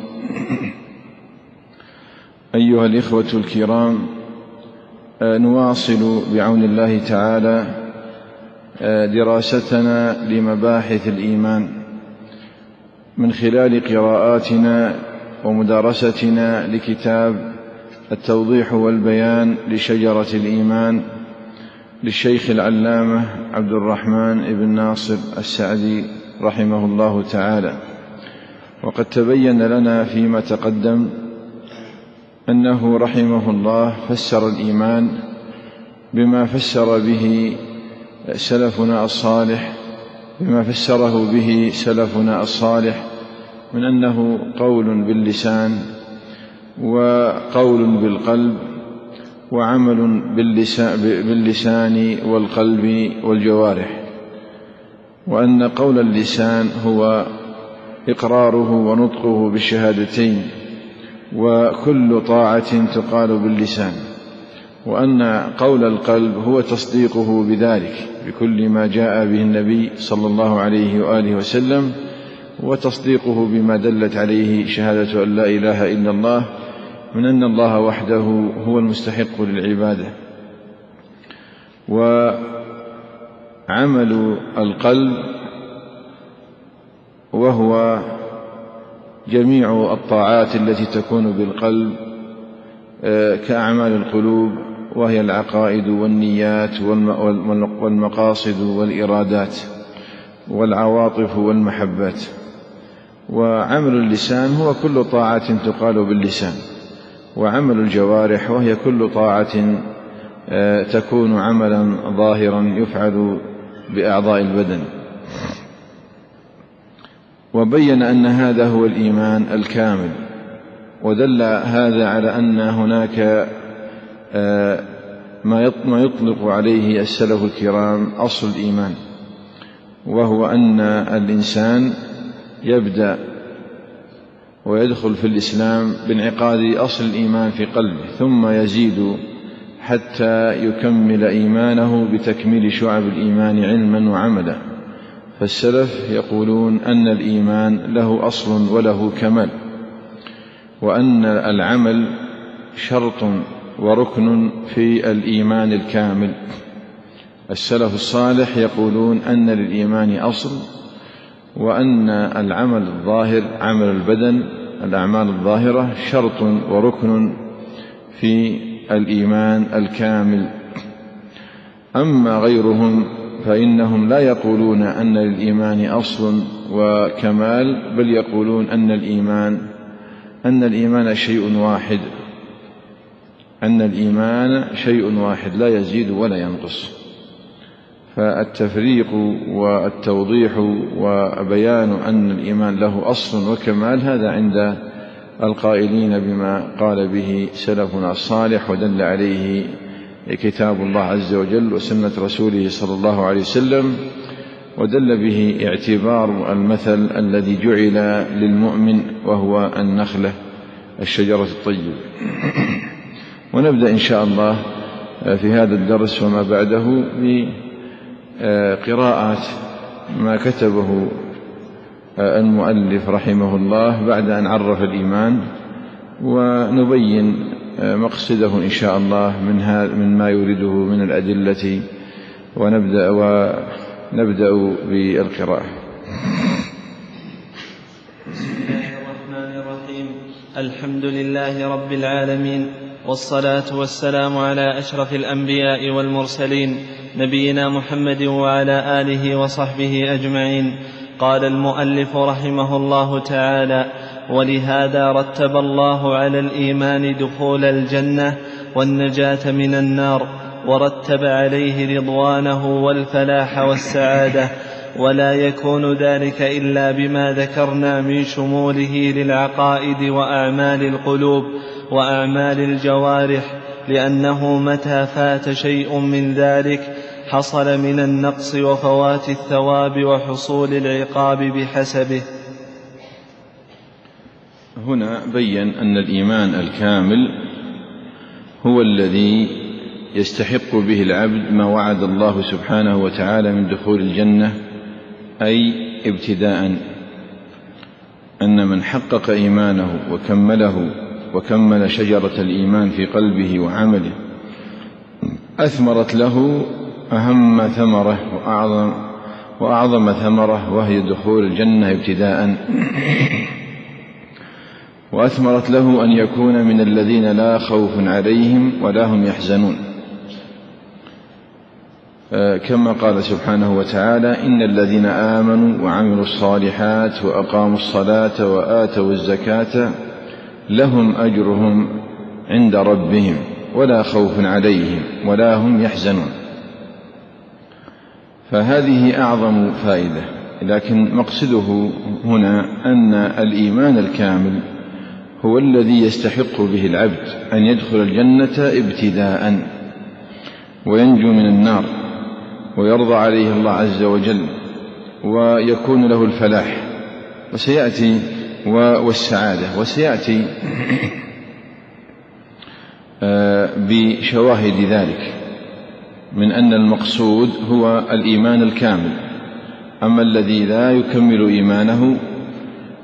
أيها الإخوة الكرام، نواصل بعون الله تعالى دراستنا لمباحث الإيمان من خلال قراءاتنا ومدارستنا لكتاب التوضيح والبيان لشجرة الإيمان للشيخ العلامة عبد الرحمن بن ناصر السعدي رحمه الله تعالى. وقد تبين لنا فيما تقدم أنه رحمه الله فسر الإيمان بما فسر به سلفنا الصالح بما فسره به سلفنا الصالح من أنه قول باللسان وقول بالقلب وعمل باللسان والقلب والجوارح، وأن قول اللسان هو إقراره ونطقه بالشهادتين وكل طاعة تقال باللسان، وأن قول القلب هو تصديقه بذلك بكل ما جاء به النبي صلى الله عليه وآله وسلم وتصديقه بما دلت عليه شهادة أن لا إله إلا الله من أن الله وحده هو المستحق للعبادة. وعمل القلب وهو جميع الطاعات التي تكون بالقلب كأعمال القلوب، وهي العقائد والنيات والمقاصد والإرادات والعواطف والمحبات. وعمل اللسان هو كل طاعة تقال باللسان، وعمل الجوارح وهي كل طاعة تكون عملا ظاهرا يفعل بأعضاء البدن. وبين أن هذا هو الإيمان الكامل، ودل هذا على أن هناك ما يطلق عليه السلف الكرام أصل الإيمان، وهو أن الإنسان يبدأ ويدخل في الإسلام بانعقاد أصل الإيمان في قلبه، ثم يزيد حتى يكمل إيمانه بتكميل شعب الإيمان علما وعملا. فالسلف يقولون أن الإيمان له أصل وله كمال، وأن العمل شرط وركن في الإيمان الكامل. السلف الصالح يقولون أن للإيمان أصل، وأن العمل الظاهر عمل البدن الأعمال الظاهرة شرط وركن في الإيمان الكامل. أما غيرهم فإنهم لا يقولون أن للإيمان أصل وكمال، بل يقولون أن الإيمان أن الإيمان شيء واحد أن الإيمان شيء واحد لا يزيد ولا ينقص. فالتفريق والتوضيح وبيان أن الإيمان له أصل وكمال هذا عند القائلين بما قال به سلفنا الصالح ودل عليه كتاب الله عز وجل وسنة رسوله صلى الله عليه وسلم، ودل به اعتبار المثل الذي جعل للمؤمن وهو النخلة الشجرة الطيبة. ونبدأ إن شاء الله في هذا الدرس وما بعده بقراءة ما كتبه المؤلف رحمه الله بعد أن عرف الإيمان، ونبين مقصده إن شاء الله من من ما يريده من الأدلة. ونبدأ ونبدأ بالقراءة. بسم الله الرحمن الرحيم. الحمد لله رب العالمين، والصلاة والسلام على أشرف الأنبياء والمرسلين نبينا محمد وعلى آله وصحبه أجمعين. قال المؤلف رحمه الله تعالى: ولهذا رتب الله على الإيمان دخول الجنة والنجاة من النار، ورتب عليه رضوانه والفلاح والسعادة، ولا يكون ذلك إلا بما ذكرنا من شموله للعقائد وأعمال القلوب وأعمال الجوارح، لأنه متى فات شيء من ذلك حصل من النقص وفوات الثواب وحصول العقاب بحسبه. هنا بين أن الإيمان الكامل هو الذي يستحق به العبد ما وعد الله سبحانه وتعالى من دخول الجنة، أي ابتداء أن من حقق إيمانه وكمله وكمل شجرة الإيمان في قلبه وعمله أثمرت له أهم ثمرة وأعظم, وأعظم ثمرة، وهي دخول الجنة ابتداء، وأثمرت له أن يكون من الذين لا خوف عليهم ولا هم يحزنون، كما قال سبحانه وتعالى: إن الذين آمنوا وعملوا الصالحات وأقاموا الصلاة وآتوا الزكاة لهم أجرهم عند ربهم ولا خوف عليهم ولا هم يحزنون. فهذه أعظم فائدة، لكن مقصده هنا أن الإيمان الكامل هو الذي يستحق به العبد أن يدخل الجنة ابتداء وينجو من النار ويرضى عليه الله عز وجل ويكون له الفلاح وسيأتي والسعادة، وسيأتي بشواهد ذلك من أن المقصود هو الإيمان الكامل. أما الذي لا يكمل إيمانه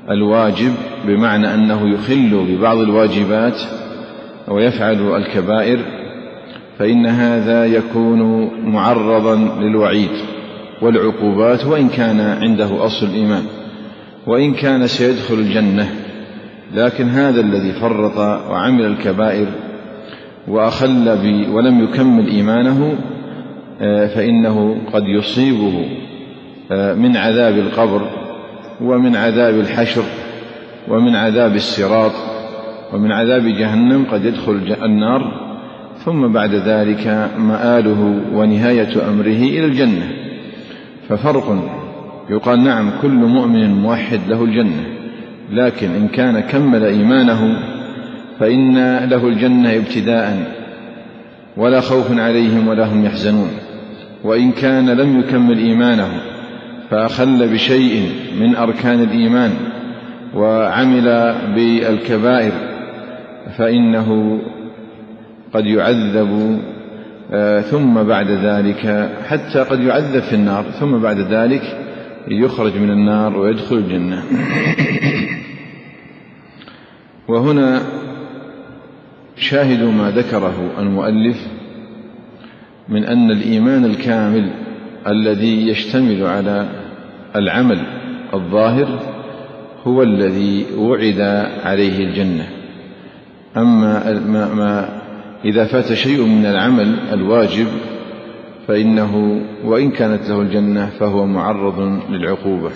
الواجب بمعنى أنه يخل ببعض الواجبات ويفعل الكبائر، فإن هذا يكون معرضا للوعيد والعقوبات، وإن كان عنده أصل الإيمان، وإن كان سيدخل الجنة. لكن هذا الذي فرط وعمل الكبائر وأخل بي ولم يكمل إيمانه فإنه قد يصيبه من عذاب القبر ومن عذاب الحشر ومن عذاب الصراط ومن عذاب جهنم، قد يدخل النار ثم بعد ذلك مآله ونهاية أمره إلى الجنة. ففرق، يقال نعم كل مؤمن موحد له الجنة، لكن إن كان كمل إيمانه فإن له الجنة ابتداء ولا خوف عليهم ولا هم يحزنون. وإن كان لم يكمل إيمانه فأخل بشيء من أركان الإيمان وعمل بالكبائر فإنه قد يعذب ثم بعد ذلك حتى قد يعذب في النار ثم بعد ذلك يخرج من النار ويدخل الجنة. وهنا شاهدوا ما ذكره المؤلف من أن الإيمان الكامل الذي يشتمل على العمل الظاهر هو الذي وعد عليه الجنة. أما ما ما إذا فات شيء من العمل الواجب فإنه وإن كانت له الجنة فهو معرض للعقوبة.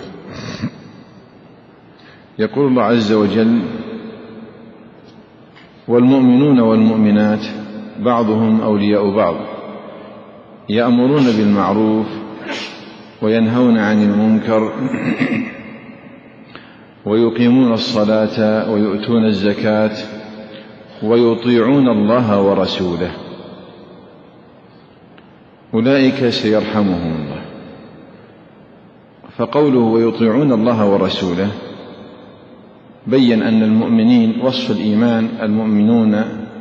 يقول الله عز وجل: والمؤمنون والمؤمنات بعضهم أولياء بعض يأمرون بالمعروف وينهون عن المنكر ويقيمون الصلاة ويؤتون الزكاة ويطيعون الله ورسوله أولئك سيرحمهم الله. فقوله ويطيعون الله ورسوله بين أن المؤمنين وصف الإيمان، المؤمنون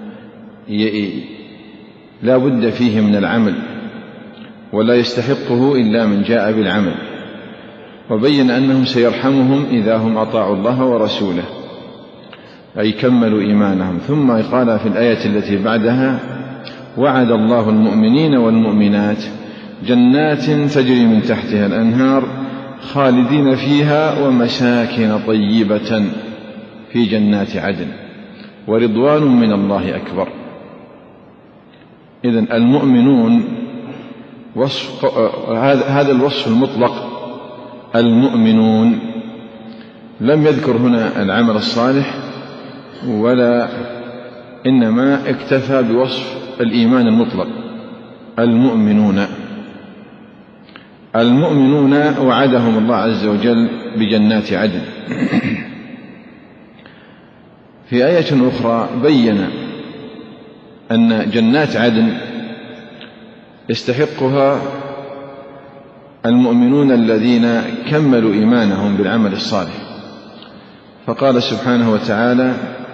لا بد فيه من العمل ولا يستحقه إلا من جاء بالعمل، وبين أنهم سيرحمهم إذا هم أطاعوا الله ورسوله أي كملوا إيمانهم. ثم قال في الآية التي بعدها: وعد الله المؤمنين والمؤمنات جنات تجري من تحتها الأنهار خالدين فيها ومساكن طيبة في جنات عدن ورضوان من الله أكبر. إذن المؤمنون وصف هذا الوصف المطلق، المؤمنون، لم يذكر هنا العمل الصالح ولا، إنما اكتفى بوصف الإيمان المطلق. المؤمنون المؤمنون وعدهم الله عز وجل بجنات عدن. في آية أخرى بين أن جنات عدن يستحقها المؤمنون الذين كملوا إيمانهم بالعمل الصالح، فقال سبحانه وتعالى: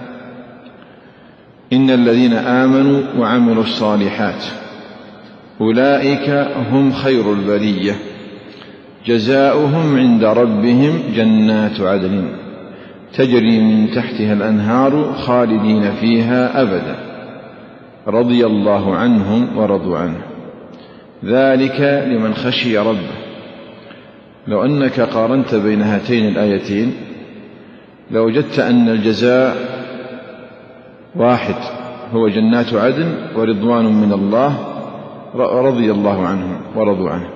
إن الذين آمنوا وعملوا الصالحات أولئك هم خير البرية جزاؤهم عند ربهم جنات عدن تجري من تحتها الأنهار خالدين فيها أبدا رضي الله عنهم ورضوا عنه ذلك لمن خشي ربه. لو أنك قارنت بين هاتين الآيتين لوجدت أن الجزاء واحد، هو جنات عدن ورضوان من الله رضي الله عنهم ورضوا عنه.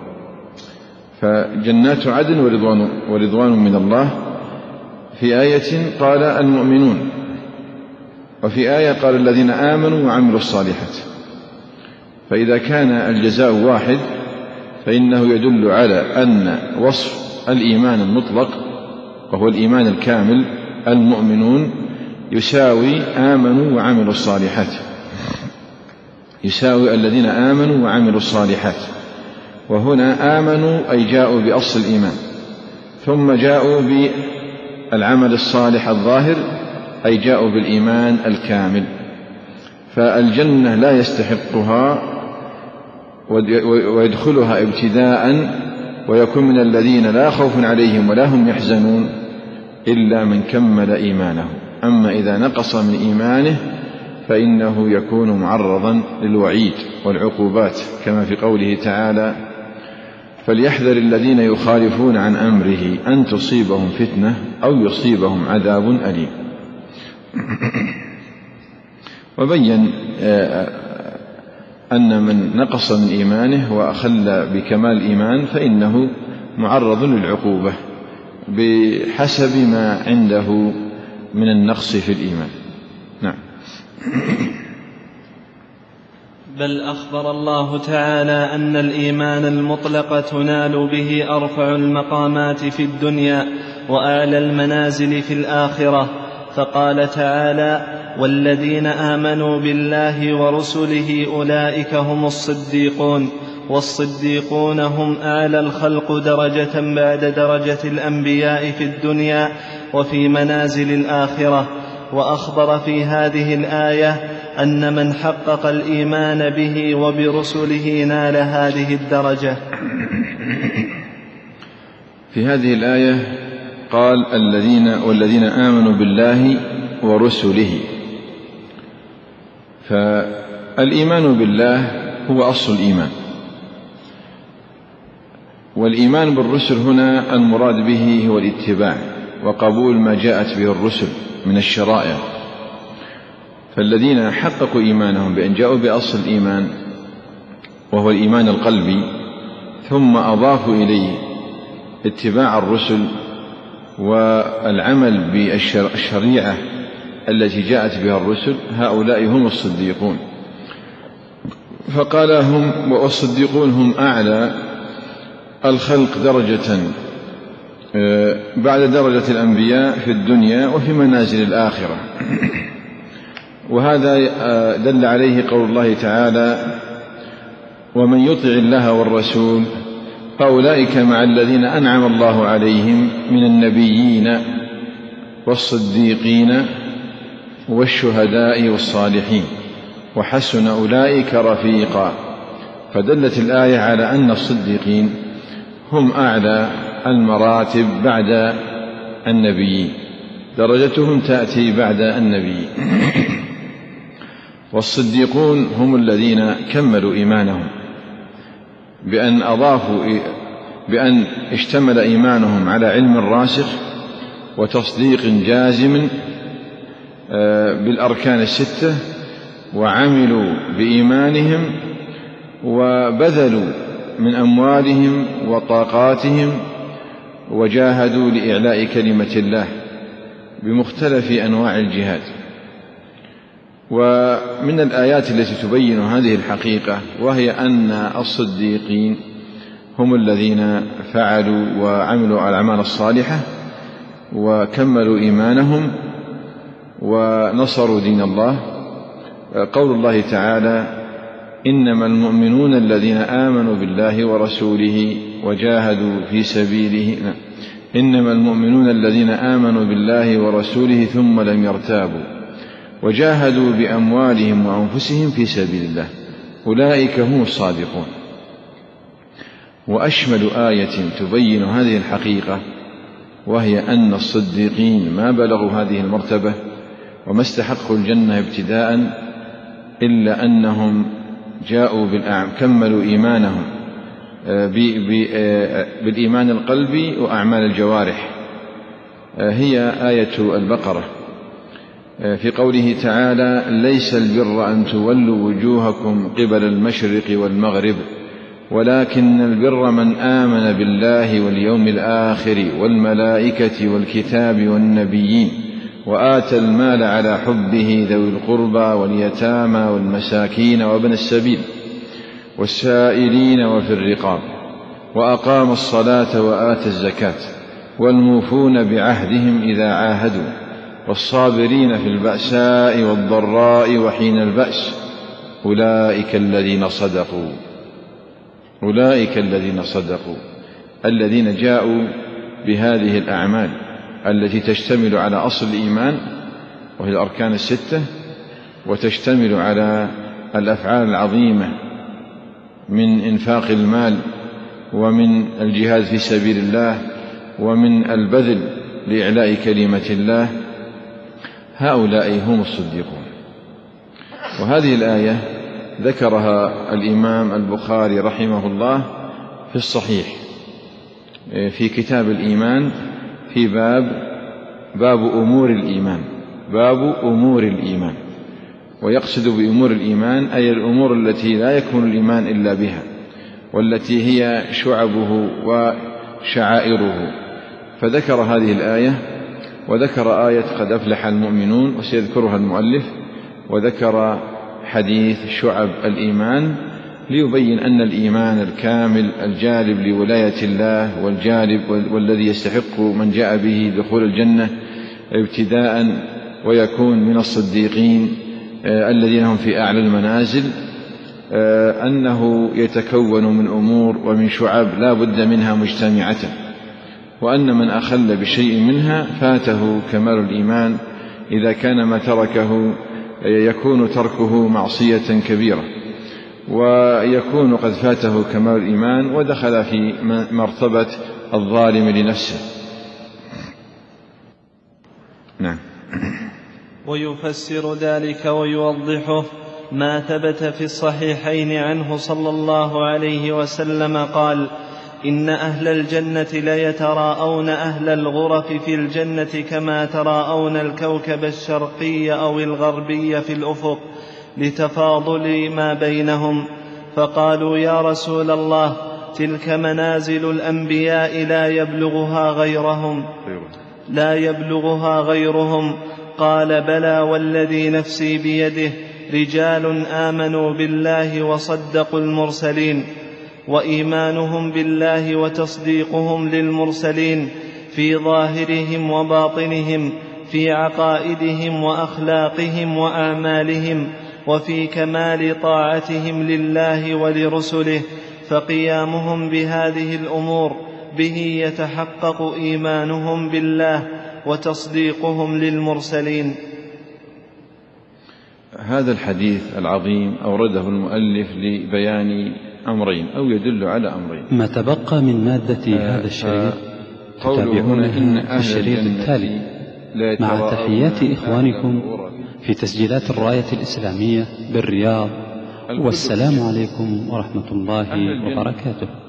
فجنات عدن ورضوان, ورضوان من الله في آية قال المؤمنون، وفي آية قال الذين آمنوا وعملوا الصالحات. فإذا كان الجزاء واحد فإنه يدل على أن وصف الإيمان المطلق وهو الإيمان الكامل المؤمنون يساوي آمنوا وعملوا الصالحات، يساوي الذين آمنوا وعملوا الصالحات. وهنا آمنوا أي جاءوا بأصل الإيمان، ثم جاءوا بالعمل الصالح الظاهر أي جاءوا بالإيمان الكامل. فالجنة لا يستحقها ويدخلها ابتداء ويكون من الذين لا خوف عليهم ولا هم يحزنون إلا من كمل إيمانه. أما إذا نقص من إيمانه فإنه يكون معرضا للوعيد والعقوبات، كما في قوله تعالى: فليحذر الذين يخالفون عن أمره أن تصيبهم فتنة أو يصيبهم عذاب أليم. وبين أن من نقص من إيمانه وأخل بكمال الإيمان فإنه معرض للعقوبة بحسب ما عنده من النقص في الإيمان. نعم. بل أخبر الله تعالى أن الإيمان المطلق تنال به أرفع المقامات في الدنيا وأعلى المنازل في الآخرة، فقال تعالى: والذين آمنوا بالله ورسله أولئك هم الصديقون، والصديقون هم أعلى الخلق درجة بعد درجة الأنبياء في الدنيا وفي منازل الآخرة. وأخبر في هذه الآية أن من حقق الإيمان به وبرسله نال هذه الدرجة. في هذه الآية قال: الذين والذين آمنوا بالله ورسله. فالإيمان بالله هو أصل الإيمان، والإيمان بالرسل هنا المراد به هو الاتباع وقبول ما جاءت به الرسل من الشرائع. فالذين حققوا إيمانهم بأن جاءوا بأصل الإيمان وهو الإيمان القلبي، ثم أضافوا إليه اتباع الرسل والعمل بالشريعة التي جاءت بها الرسل، هؤلاء هم الصديقون. فقال: هم والصديقون هم أعلى الخلق درجة بعد درجة الأنبياء في الدنيا وفي منازل الآخرة. وهذا دل عليه قول الله تعالى: ومن يطع الله والرسول فأولئك مع الذين أنعم الله عليهم من النبيين والصديقين والشهداء والصالحين وحسن أولئك رفيقا. فدلت الآية على أن الصديقين هم أعلى المراتب بعد النبيين، درجتهم تأتي بعد النبيين. والصديقون هم الذين كملوا إيمانهم بأن أضافوا بأن اشتمل إيمانهم على علم راسخ وتصديق جازم بالأركان الستة، وعملوا بإيمانهم وبذلوا من أموالهم وطاقاتهم وجاهدوا لإعلاء كلمة الله بمختلف أنواع الجهاد. ومن الآيات التي تبين هذه الحقيقة وهي أن الصديقين هم الذين فعلوا وعملوا الأعمال الصالحة وكملوا إيمانهم ونصروا دين الله. قول الله تعالى: إنما المؤمنون الذين آمنوا بالله ورسوله وجاهدوا في سبيله إنما المؤمنون الذين آمنوا بالله ورسوله ثم لم يرتابوا وجاهدوا بأموالهم وأنفسهم في سبيل الله أولئك هم الصادقون. وأشمل آية تبين هذه الحقيقة وهي أن الصديقين ما بلغوا هذه المرتبة وما استحقوا الجنة ابتداء إلا أنهم جاءوا بالأعمال كملوا إيمانهم بالإيمان القلبي وأعمال الجوارح. هي آية البقرة في قوله تعالى: ليس البر أن تولوا وجوهكم قبل المشرق والمغرب ولكن البر من آمن بالله واليوم الآخر والملائكة والكتاب والنبيين وآتى المال على حبه ذوي القربى واليتامى والمساكين وابن السبيل والسائلين وفي الرقاب وأقام الصلاة وآتى الزكاة والموفون بعهدهم إذا عاهدوا والصابرين في البأساء والضراء وحين البأس أولئك الذين صدقوا أولئك الذين صدقوا الذين جاءوا بهذه الأعمال التي تشتمل على أصل الإيمان وهي الأركان الستة، وتشتمل على الأفعال العظيمة من إنفاق المال ومن الجهاد في سبيل الله ومن البذل لإعلاء كلمة الله هؤلاء هم الصديقون. وهذه الآية ذكرها الإمام البخاري رحمه الله في الصحيح في كتاب الإيمان في باب باب أمور الإيمان باب أمور الإيمان ويقصد بأمور الإيمان أي الأمور التي لا يكون الإيمان إلا بها والتي هي شعبه وشعائره، فذكر هذه الآية وذكر آية قد أفلح المؤمنون وسيذكرها المؤلف، وذكر حديث شعب الإيمان ليبين أن الإيمان الكامل الجالب لولاية الله والجالب والذي يستحق من جاء به دخول الجنة ابتداء ويكون من الصديقين الذين هم في أعلى المنازل، أنه يتكون من أمور ومن شعب لا بد منها مجتمعة، وأن من أخل بشيء منها فاته كمال الإيمان إذا كان ما تركه يكون تركه معصية كبيرة، ويكون قد فاته كمال الإيمان ودخل في مرتبة الظالم لنفسه. نعم. ويفسر ذلك ويوضحه ما ثبت في الصحيحين عنه صلى الله عليه وسلم قال: إن أهل الجنة ليتراءون أهل الغرف في الجنة كما تراءون الكوكب الشرقي أو الغربي في الأفق لتفاضل ما بينهم. فقالوا: يا رسول الله، تلك منازل الأنبياء لا يبلغها غيرهم لا يبلغها غيرهم قال: بلى والذي نفسي بيده، رجال آمنوا بالله وصدقوا المرسلين. وإيمانهم بالله وتصديقهم للمرسلين في ظاهرهم وباطنهم، في عقائدهم وأخلاقهم وأعمالهم، وفي كمال طاعتهم لله ولرسله، فقيامهم بهذه الأمور به يتحقق إيمانهم بالله وتصديقهم للمرسلين. هذا الحديث العظيم أورده المؤلف لبيان أمرين أو يدل على أمرين. ما تبقى من مادة هذا الشريط تتابعونها في الشريط التالي، مع تحيات إخوانكم في تسجيلات الراية الإسلامية بالرياض، والسلام عليكم ورحمة الله وبركاته.